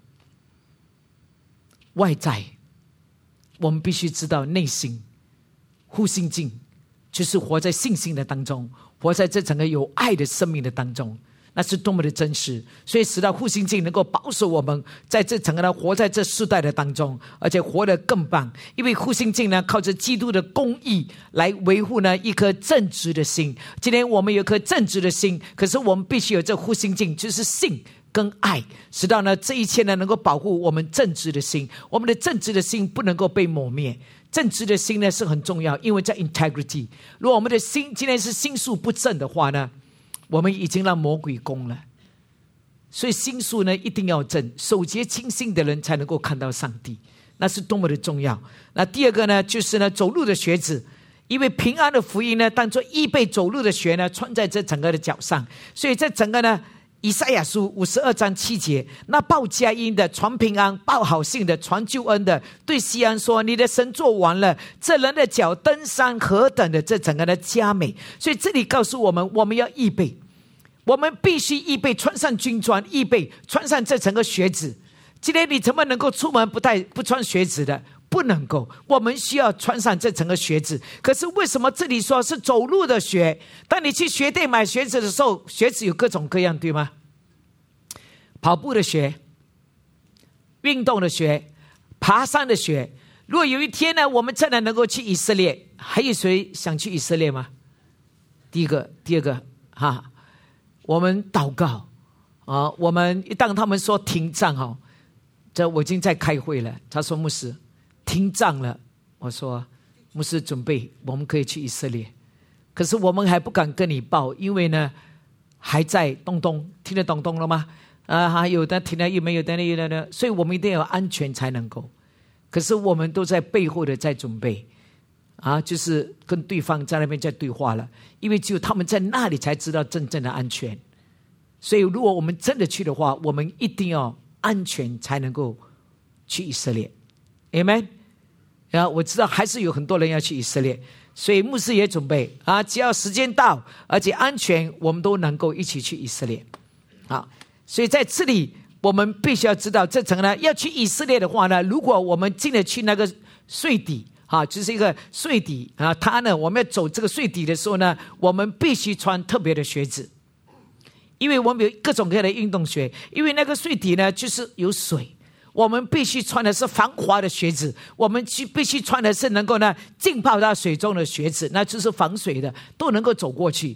外在我们必须知道内心护心镜就是活在信心的当中，活在这整个有爱的生命的当中，那是多么的真实。所以使到护心镜能够保守我们在这整个的活在这世代的当中，而且活得更棒。因为护心镜呢靠着基督的公义来维护呢一颗正直的心。今天我们有一颗正直的心，可是我们必须有这护心镜，就是信跟爱，使到呢这一切呢能够保护我们正直的心。我们的正直的心不能够被抹灭。正直的心呢是很重要，因为在 integrity， 如果我们的心今天是心术不正的话呢，我们已经让魔鬼攻了。所以心术呢一定要正，守节清心的人才能够看到上帝，那是多么的重要。那第二个呢就是呢走路的靴子，因为平安的福音呢当作预备走路的鞋呢穿在这整个的脚上。所以这整个呢以赛亚书52章7节，那报佳音的传平安，报好信的传救恩的，对西安说你的神做完了，这人的脚登山何等的这整个的佳美。所以这里告诉我们，我们要预备，我们必须预备穿上军装，预备穿上这整个靴子。今天你怎么能够出门不穿靴子的？不能够，我们需要穿上这整个靴子。可是为什么这里说是走路的鞋？当你去鞋店买鞋子的时候，鞋子有各种各样，对吗？跑步的鞋，运动的鞋，爬山的鞋。如果有一天呢，我们真的能够去以色列，还有谁想去以色列吗？第二个我们祷告我们当他们说停战这我已经在开会了。他说牧师停战了，我说牧师准备我们可以去以色列，可是我们还不敢跟你报，因为呢还在东东，听得懂了吗？还有的停了又没有的，所以我们一定要安全才能够。可是我们都在背后的在准备就是跟对方在那边在对话了，因为只有他们在那里才知道真正的安全。所以如果我们真的去的话，我们一定要安全才能够去以色列。 Amen。 我知道还是有很多人要去以色列，所以牧师也准备只要时间到而且安全，我们都能够一起去以色列。所以在这里我们必须要知道，这层呢要去以色列的话呢，如果我们进得去那个税底就是一个税底它呢我们要走这个税底的时候呢，我们必须穿特别的靴子，因为我们有各种各样的运动鞋。因为那个税底呢就是有水，我们必须穿的是防滑的靴子，我们必须穿的是能够呢浸泡到水中的靴子，那就是防水的，都能够走过去。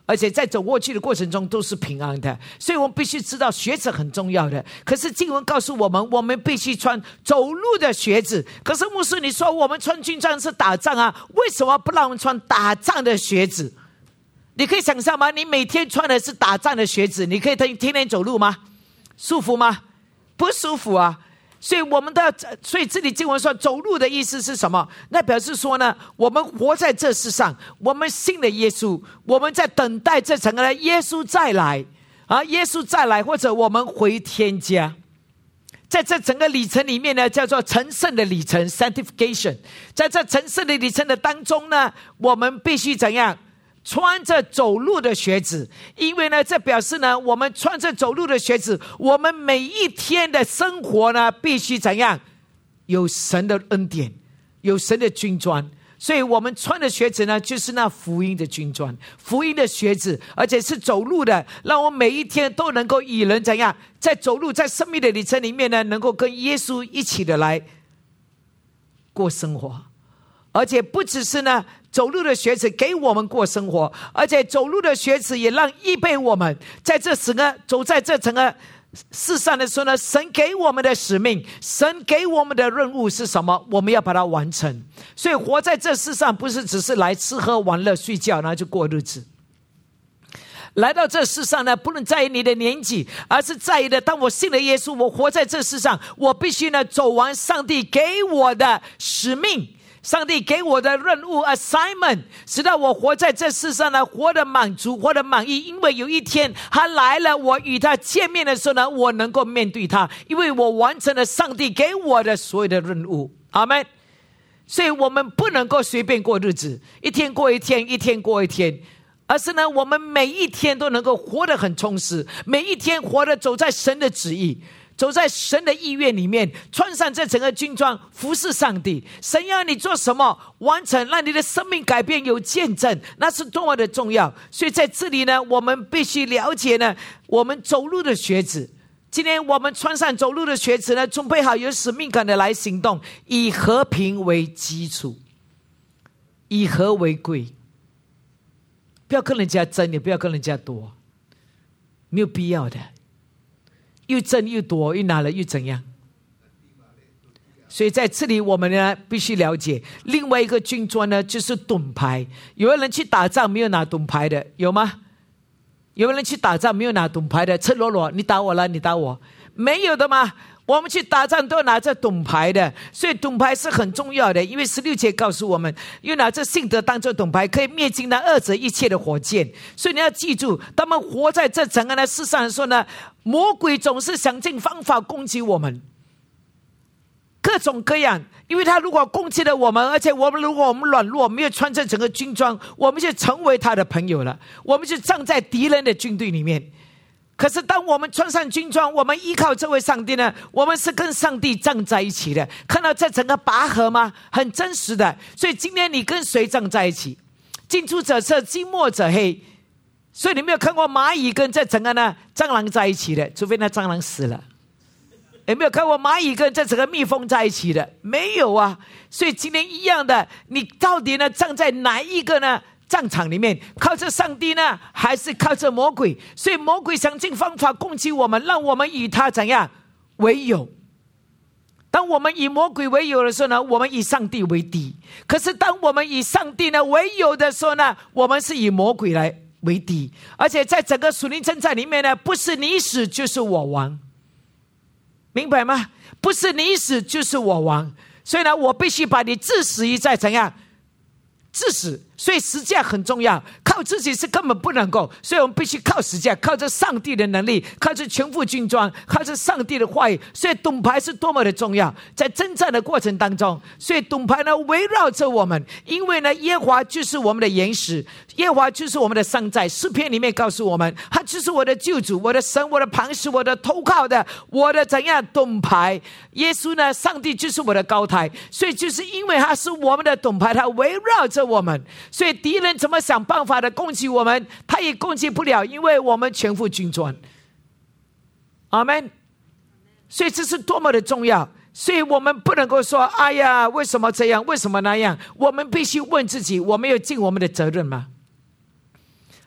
而且在走过去的过程中都是平安的。所以我们必须知道鞋子很重要的。可是经文告诉我们，我们必须穿走路的鞋子。可是牧师，你说我们穿军装是打仗啊，为什么不让我们穿打仗的鞋子？你可以想象吗？你每天穿的是打仗的鞋子，你可以天天走路吗？舒服吗？不舒服啊。所以这里经文说走路的意思是什么？那表示说呢，我们活在这世上，我们信了耶稣，我们在等待这整个耶稣再来啊，耶稣再来，或者我们回天家。在这整个里程里面呢，叫做成圣的里程 sanctification。 在这成圣的里程的当中呢，我们必须怎样？穿着走路的鞋子。因为呢，这表示呢，我们穿着走路的鞋子，我们每一天的生活呢，必须怎样？有神的恩典，有神的军装。所以我们穿的鞋子呢，就是那福音的军装，福音的鞋子，而且是走路的，让我们每一天都能够与人怎样？在走路，在生命的里程里面呢，能够跟耶稣一起的来过生活。而且不只是呢，走路的鞋子给我们过生活，而且走路的鞋子也让预备我们在这整个走在这整个世上的时候呢，神给我们的使命，神给我们的任务是什么？我们要把它完成。所以活在这世上，不是只是来吃喝玩乐睡觉然后就过日子。来到这世上呢，不能在意你的年纪，而是在意的，当我信了耶稣，我活在这世上，我必须呢走完上帝给我的使命，上帝给我的任务 assignment， 使到我活在这世上呢，活得满足，活得满意。因为有一天他来了，我与他见面的时候呢，我能够面对他，因为我完成了上帝给我的所有的任务。阿们。所以我们不能够随便过日子，一天过一天，一天过一天，而是呢，我们每一天都能够活得很充实，每一天活得走在神的旨意，走在神的意愿里面，穿上这整个军装，服侍上帝。神要你做什么，完成，让你的生命改变，有见证，那是多么的重要。所以在这里呢，我们必须了解呢，我们走路的鞋子。今天我们穿上走路的鞋子呢，准备好有使命感的来行动，以和平为基础，以和为贵。不要跟人家争，也不要跟人家夺，没有必要的。又争又夺，又拿了又怎样？所以在这里我们呢必须了解，另外一个军装呢就是盾牌。有人去打仗没有拿盾牌的，有吗？有人去打仗没有拿盾牌的，赤裸裸，你打我了，你打我，没有的吗？我们去打仗都拿着盾牌的，所以盾牌是很重要的。因为16节告诉我们，又拿着信德当作盾牌，可以灭尽那恶者一切的火箭。所以你要记住，当我们活在这整个的世上的时候呢，魔鬼总是想尽方法攻击我们，各种各样。因为他如果攻击了我们，而且如果我们软弱，没有穿这整个军装，我们就成为他的朋友了，我们就站在敌人的军队里面。可是当我们穿上军装，我们依靠这位上帝呢，我们是跟上帝站在一起的。看到这整个拔河吗？很真实的。所以今天你跟谁站在一起？近朱者赤，近墨者黑。所以你没有看过蚂蚁跟这整个呢蟑螂在一起的，除非那蟑螂死了。有没有看过蚂蚁跟这整个蜜蜂在一起的？没有啊。所以今天一样的，你到底呢站在哪一个呢战场里面？靠着上帝呢，还是靠着魔鬼？所以魔鬼想尽方法攻击我们，让我们与他怎样为友。当我们以魔鬼为友的时候呢，我们以上帝为敌。可是当我们以上帝呢为友的时候呢，我们是以魔鬼来为敌。而且在整个属灵征战里面呢，不是你死就是我亡，明白吗？不是你死就是我亡。所以呢，我必须把你致死于在怎样致死。所以十字架很重要，靠自己是根本不能够。所以我们必须靠十字架，靠着上帝的能力，靠着全副军装，靠着上帝的话语。所以盾牌是多么的重要，在征战的过程当中。所以盾牌呢围绕着我们，因为呢耶和华就是我们的岩石，耶和华就是我们的山寨。诗篇里面告诉我们，他就是我的救主，我的神，我的磐石，我的投靠的，我的怎样盾牌。耶稣呢，上帝就是我的高台。所以就是因为他是我们的盾牌，他围绕着我们，所以敌人怎么想办法的攻击我们，他也攻击不了，因为我们全副军装。阿们。所以这是多么的重要。所以我们不能够说哎呀为什么这样，为什么那样。我们必须问自己，我们有尽我们的责任吗？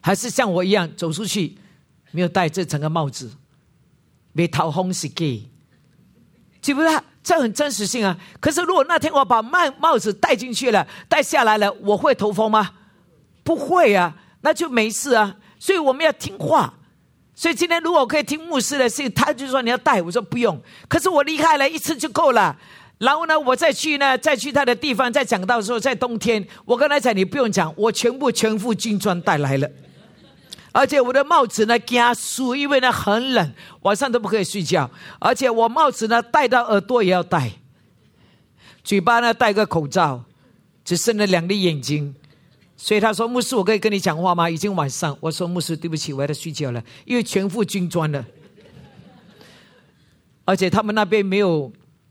还是像我一样走出去没有戴这整个帽子，没逃风是 gay， 记不记得？这很真实性啊。可是如果那天我把帽子戴进去了，戴下来了，我会头风吗？不会啊，那就没事啊。所以我们要听话。所以今天如果我可以听牧师的事情，他就说你要戴，我说不用。可是我离开了一次就够了。然后呢，我再去他的地方，再讲到的时候，在冬天，我跟他讲你不用讲，我全副军装带来了。而且我的帽子呢加湿，因为呢很冷，晚上都不可以睡觉。而且我帽子呢戴到耳朵也要戴，嘴巴呢戴个口罩，只剩了2粒眼睛。所以他说牧师我可以跟你讲话吗？已经晚上。我说牧师对不起，我要睡觉了，因为全副军装了。而且他们那边没有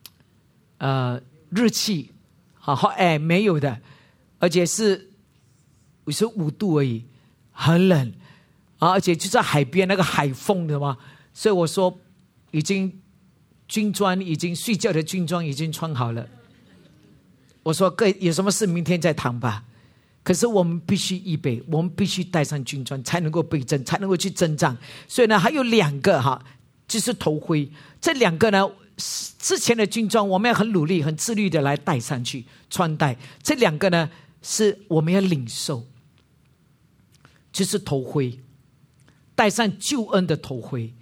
日气，没有的，而且是55度而已，很冷。而且就在海边，那个海风的嘛，所以我说已经军装，已经睡觉的军装已经穿好了。我说有什么事明天再谈吧。可是我们必须预备，我们必须带上军装，才能够备战，才能够去征战。所以呢，还有2个就是头盔。这2个呢，之前的军装我们要很努力、很自律的来带上去穿戴。这2个呢，是我们要领受，就是头盔。带上救恩的头盔。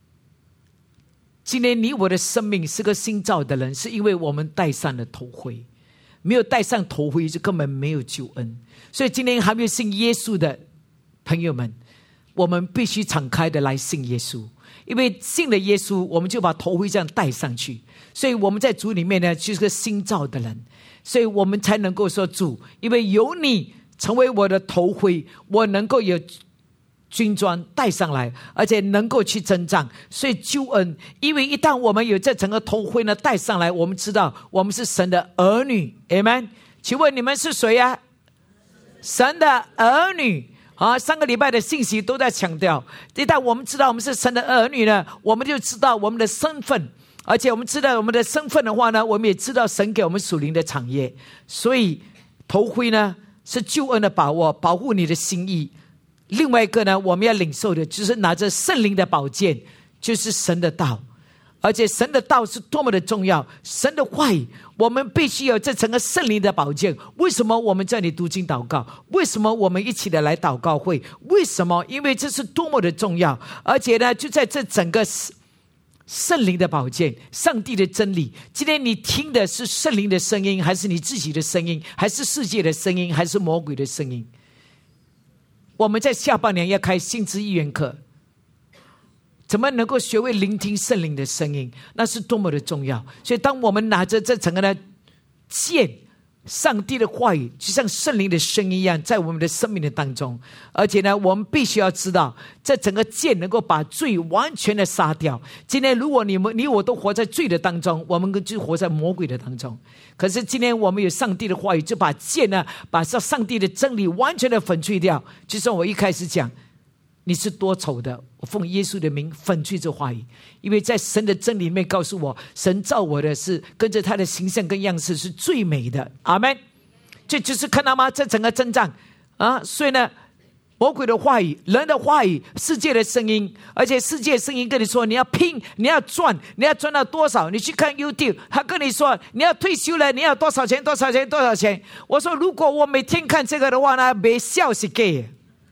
今天你我的生命是个新造的人，是因为我们带上了头盔。没有带上头盔就根本没有救恩。所以今天还没有信耶稣的朋友们，我们必须敞开的来信耶稣。因为信了耶稣，我们就把头盔这样带上去。所以我们在主里面呢，就是个新造的人。所以我们才能够说主，因为有你成为我的头盔，我能够有军装带上来，而且能够去征战。所以救恩，因为一旦我们有这整个头盔呢带上来，我们知道我们是神的儿女。 Amen。 请问你们是谁啊？神的儿女。上个礼拜的信息都在强调，一旦我们知道我们是神的儿女呢，我们就知道我们的身份。而且我们知道我们的身份的话呢，我们也知道神给我们属灵的产业。所以头盔呢是救恩的把握，保护你的心意。另外一个呢，我们要领受的就是拿着圣灵的宝剑，就是神的道。而且神的道是多么的重要，神的话语我们必须有这整个圣灵的宝剑。为什么我们这里读经祷告？为什么我们一起的来祷告会？为什么？因为这是多么的重要。而且呢，就在这整个圣灵的宝剑，上帝的真理。今天你听的是圣灵的声音，还是你自己的声音，还是世界的声音，还是魔鬼的声音？我们在下半年要开新知预言课，怎么能够学会聆听圣灵的声音，那是多么的重要。所以当我们拿着这整个的剑，上帝的话语就像圣灵的声音一样在我们的生命的当中。而且呢，我们必须要知道这整个剑能够把罪完全的杀掉。今天如果你我都活在罪的当中，我们就活在魔鬼的当中。可是今天我们有上帝的话语，就把剑呢，把上帝的真理完全的粉碎掉。就像我一开始讲，你是多丑的，我奉耶稣的名粉碎这话语。因为在神的真理里面告诉我，神造我的是跟着他的形象跟样式是最美的。阿们。这就是看到吗？这整个征战所以呢，魔鬼的话语，人的话语，世界的声音。而且世界的声音跟你说你要拼，你要赚，你要赚到多少？你去看 YouTube， 他跟你说你要退休了，你要多少钱多少钱多少钱。我说如果我每天看这个的话呢，没笑是 gay。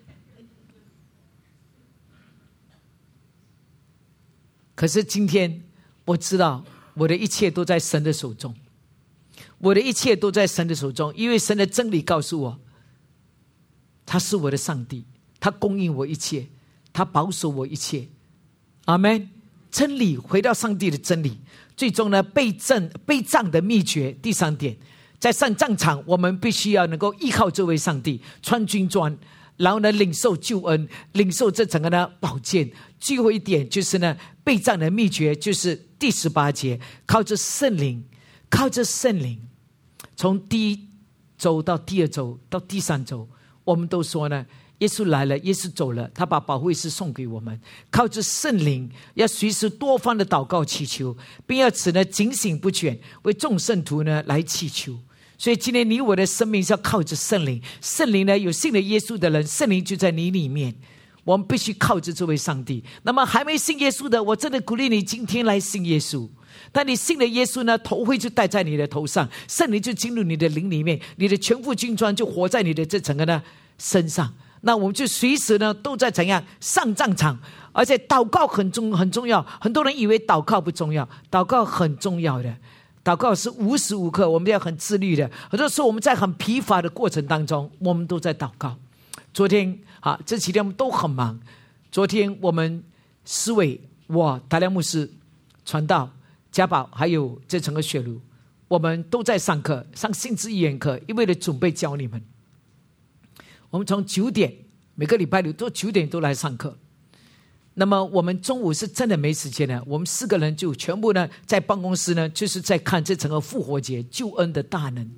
可是今天我知道我的一切都在神的手中，我的一切都在神的手中。因为神的真理告诉我，他是我的上帝，他供应我一切，他保守我一切。阿们。真理，回到上帝的真理。最终呢，备战的秘诀，第3点，在上战场我们必须要能够依靠这位上帝，穿军装，然后呢领受救恩，领受这整个的宝剑。最后一点就是呢，备战的秘诀就是第18节，靠着圣灵，靠着圣灵。从第1周到第2周到第3周，我们都说呢，耶稣来了，耶稣走了，他把保惠师送给我们。靠着圣灵，要随时多方的祷告祈求，并要此呢警醒不倦，为众圣徒呢来祈求。 所以今天你我的生命是要靠着圣灵，圣灵呢，有信了耶稣的人，圣灵就在你里面，我们必须靠着这位上帝。那么还没信耶稣的，我真的鼓励你今天来信耶稣。当你信了耶稣呢，头盔就戴在你的头上，圣灵就进入你的灵里面，你的全副军装就活在你的这整个呢身上。那我们就随时呢都在怎样上战场，而且祷告很重要。很多人以为祷告不重要，祷告很重要的。祷告是无时无刻我们要很自律的。很多时候我们在很疲乏的过程当中，我们都在祷告。昨天这几天我们都很忙。昨天我们思维，我达亮牧师、传道、家宝还有这整个雪茹，我们都在上课，上信知预言课，为了准备教你们。我们从9点每个礼拜六都9点都来上课。那么我们中午是真的没时间了，我们4个人就全部呢在办公室呢，就是在看这整个复活节救恩的大能，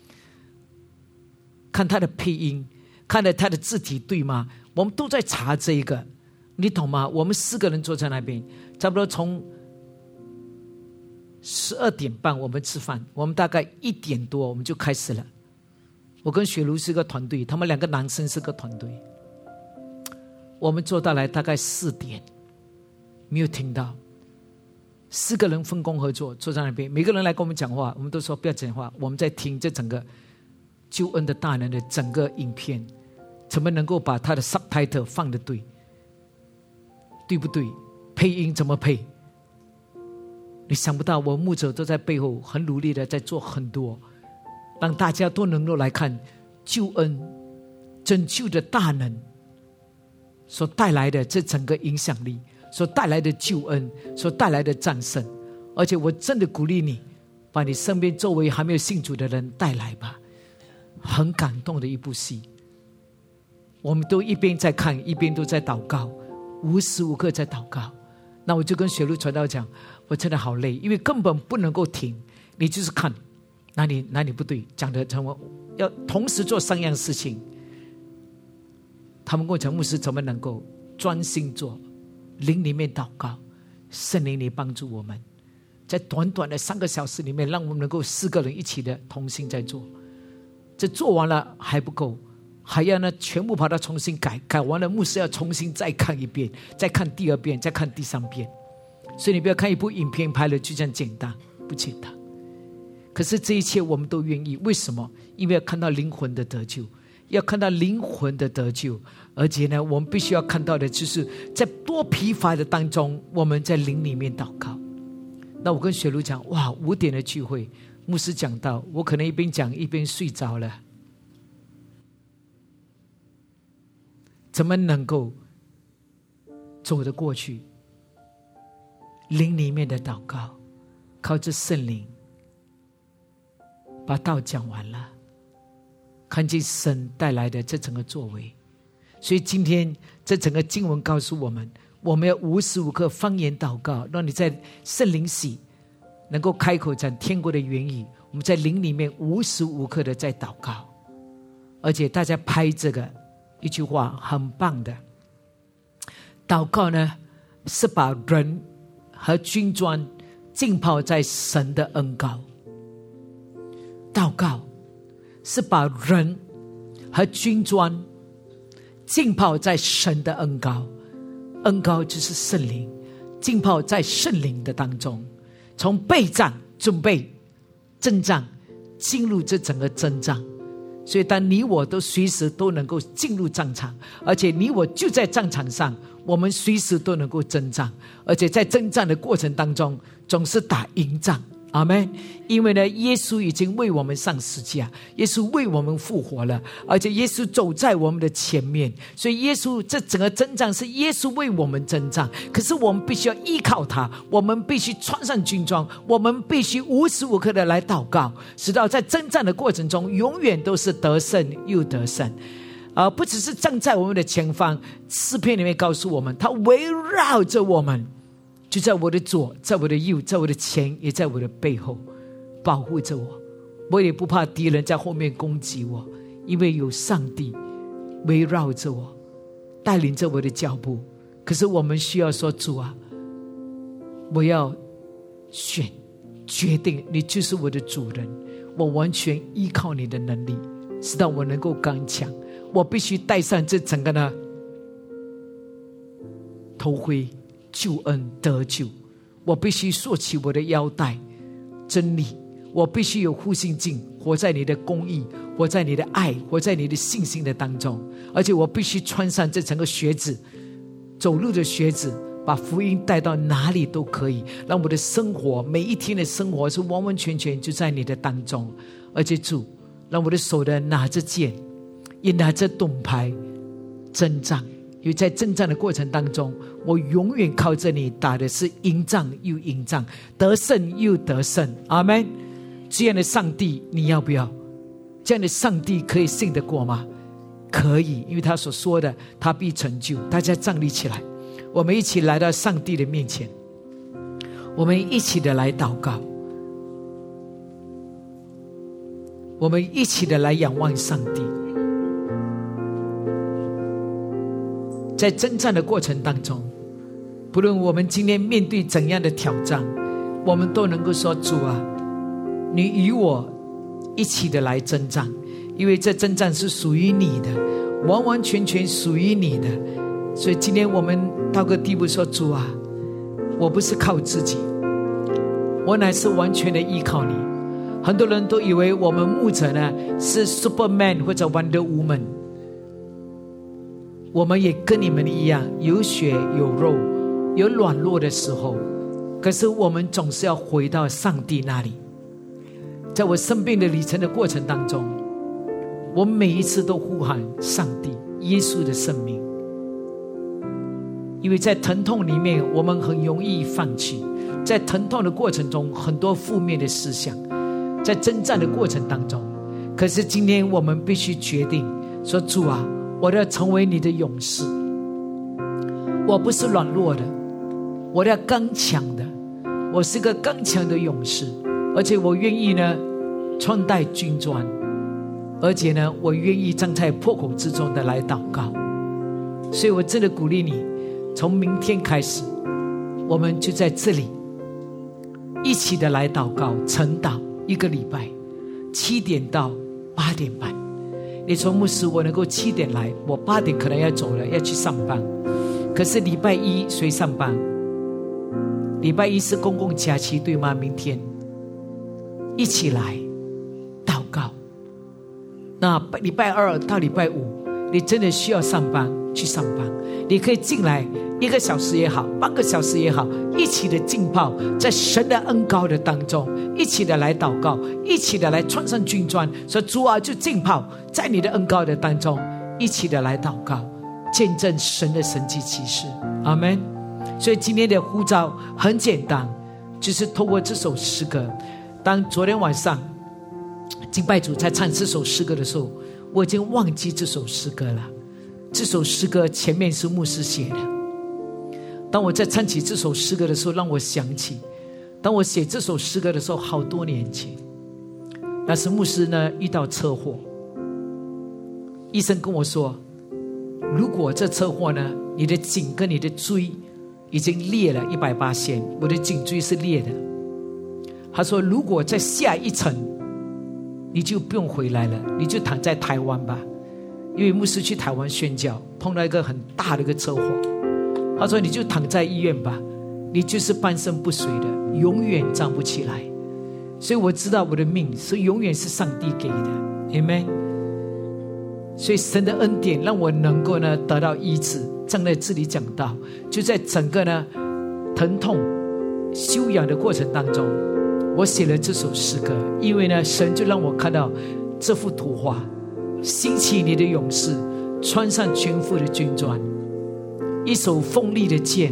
看他的配音，看了他的字体对吗？我们都在查这一个，你懂吗？我们4个人坐在那边，差不多从12点半我们吃饭，我们大概1点多我们就开始了。我跟雪茹是个团队，他们2个男生是个团队，我们做到来大概4点，没有听到。4个人分工合作，坐在那边，每个人来跟我们讲话，我们都说不要讲话，我们在听这整个救恩的大能的整个影片，怎么能够把他的 subtitle 放得对，对不对？配音怎么配？你想不到，我牧者都在背后很努力的在做很多，让大家都能够来看救恩拯救的大能所带来的这整个影响力，所带来的救恩，所带来的战胜。而且我真的鼓励你，把你身边周围还没有信主的人带来吧，很感动的一部戏。我们都一边在看，一边都在祷告，无时无刻在祷告。那我就跟雪茹传道讲，我真的好累，因为根本不能够停，你就是看哪里不对，讲的成我要同时做3样事情。他们跟我讲，牧师怎么能够专心做？灵里面祷告，圣灵里帮助我们，在短短的3个小时里面，让我们能够4个人一起的同心在做。这做完了还不够，还要呢全部把它重新改完了，牧师要重新再看一遍，再看第2遍，再看第3遍。所以你不要看一部影片拍了就这样简单，不简单。可是这一切我们都愿意，为什么？因为要看到灵魂的得救，要看到灵魂的得救。而且呢，我们必须要看到的就是在多疲乏的当中，我们在灵里面祷告。那我跟雪茹讲，哇，5点的聚会，牧师讲到，我可能一边讲一边睡着了，怎么能够走得过去？灵里面的祷告，靠着圣灵把道讲完了，看见神带来的这整个作为。所以今天这整个经文告诉我们，我们要无时无刻方言祷告，让你在圣灵喜能够开口讲天国的言语。我们在灵里面无时无刻的在祷告。而且大家拍这个一句话很棒的，祷告呢是把人和军装浸泡在神的恩膏。祷告是把人和军装浸泡在神的恩膏，恩膏就是圣灵，浸泡在圣灵的当中，从备战准备征战，进入这整个征战。所以当你我都随时都能够进入战场，而且你我就在战场上，我们随时都能够征战，而且在征战的过程当中总是打赢仗。阿们。因为呢，耶稣已经为我们上十字架，耶稣为我们复活了，而且耶稣走在我们的前面，所以耶稣这整个征战是耶稣为我们征战。可是我们必须要依靠他，我们必须穿上军装，我们必须无时无刻的来祷告，直到在征战的过程中永远都是得胜又得胜。不只是站在我们的前方，诗篇里面告诉我们，他围绕着我们，就在我的左，在我的右，在我的前，也在我的背后，保护着我。我也不怕敌人在后面攻击我，因为有上帝围绕着我，带领着我的脚步。可是我们需要说，主啊，我要决定你就是我的主人， 我完全依靠你的能力，使到我能够刚强。我必须带上这整个呢头盔，救恩得救。我必须束起我的腰带，真理。我必须有护心镜，活在你的公义，活在你的爱，活在你的信心的当中。而且我必须穿上这整个靴子，走路的靴子，把福音带到哪里都可以，让我的生活每一天的生活是完完全全就在你的当中。而且主，让我的手呢拿着剑，也拿着盾牌征战，因为在征战的过程当中，我永远靠着你，打的是赢仗又赢仗，得胜又得胜。阿们。这样的上帝你要不要？这样的上帝可以信得过吗？可以，因为他所说的他必成就。大家站立起来，我们一起来到上帝的面前，我们一起的来祷告，我们一起的来仰望上帝。在征战的过程当中，不论我们今天面对怎样的挑战，我们都能够说，主啊，你与我一起的来征战，因为这征战是属于你的，完完全全属于你的。所以今天我们到个地步说，主啊，我不是靠自己，我乃是完全的依靠你。很多人都以为我们牧者呢是 Superman 或者 Wonder Woman， 我们也跟你们一样，有血有肉，有软弱的时候，可是我们总是要回到上帝那里。在我生病的里程的过程当中，我每一次都呼喊上帝耶稣的圣名，因为在疼痛里面我们很容易放弃，在疼痛的过程中很多负面的思想，在征战的过程当中，可是今天我们必须决定说，主啊，我要成为你的勇士，我不是软弱的，我要刚强的，我是个刚强的勇士。而且我愿意呢穿戴军装，而且呢我愿意站在破口之中的来祷告。所以我真的鼓励你，从明天开始我们就在这里一起的来祷告晨祷1个礼拜，7点到8点半。你说牧师，我能够7点来，我8点可能要走了，要去上班。可是礼拜一谁上班？礼拜一是公共假期，对吗？明天一起来祷告。那礼拜2到礼拜5你真的需要上班，去上班，你可以进来1个小时也好，半个小时也好，一起的浸泡在神的恩膏的当中，一起的来祷告，一起的来穿上军装，说主啊，就浸泡在你的恩膏的当中，一起的来祷告，见证神的神迹奇事。阿们。所以今天的呼召很简单，就是透过这首诗歌。当昨天晚上敬拜主在唱这首诗歌的时候，我已经忘记这首诗歌了。这首诗歌前面是牧师写的。当我在唱起这首诗歌的时候，让我想起当我写这首诗歌的时候，好多年前，那时牧师呢遇到车祸，医生跟我说，如果这车祸呢，你的颈跟你的椎已经裂了180，我的颈椎是裂的。他说如果在下一层你就不用回来了，你就躺在台湾吧。因为牧师去台湾宣教，碰到一个很大的一个车祸，他说你就躺在医院吧，你就是半身不遂的，永远站不起来。所以我知道我的命是永远是上帝给的。 Amen。 所以神的恩典让我能够呢得到医治。站在这里讲到，就在整个呢疼痛修养的过程当中，我写了这首诗歌。因为呢神就让我看到这幅图画，兴起你的勇士，穿上全副的军装，一手锋利的剑，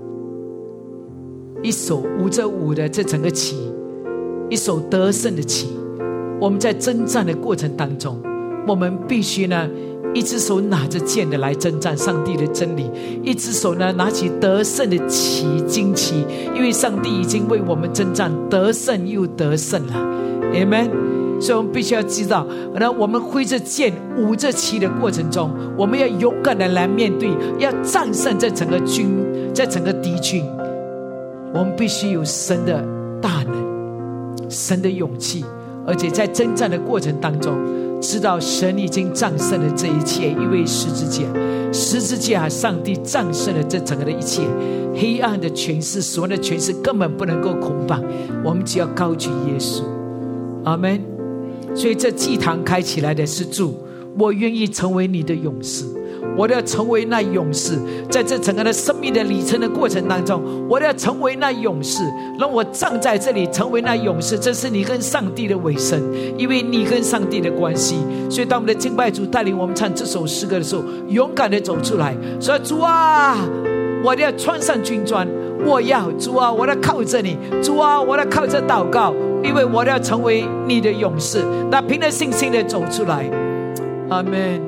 一手舞着舞的这整个旗，一手得胜的旗。我们在征战的过程当中，我们必须呢一只手拿着剑的来征战上帝的真理，一只手呢拿起得胜的旗旌旗，因为上帝已经为我们征战，得胜又得胜了。 Amen。 所以我们必须要知道，我们挥着剑舞着旗的过程中，我们要勇敢的来面对，要战胜这整个敌军。我们必须有神的大能，神的勇气， 而且在征战的过程当中，知道神已经战胜了这一切，因为十字架，十字架上帝战胜了这整个的一切，黑暗的权势，死亡的权势根本不能够捆绑我们，只要高举耶稣。阿们。所以这祭坛开起来的是主，我愿意成为你的勇士，我要成为那勇士，在这整个的生命的里程的过程当中，我要成为那勇士，让我站在这里成为那勇士，这是你跟上帝的尾声，因为你跟上帝的关系。所以当我们的敬拜主带领我们唱这首诗歌的时候，勇敢的走出来，说主啊，我要穿上军装，我要主啊，我要靠着你，主啊，我要靠着祷告，因为我要成为你的勇士，那凭着信心的走出来。阿们。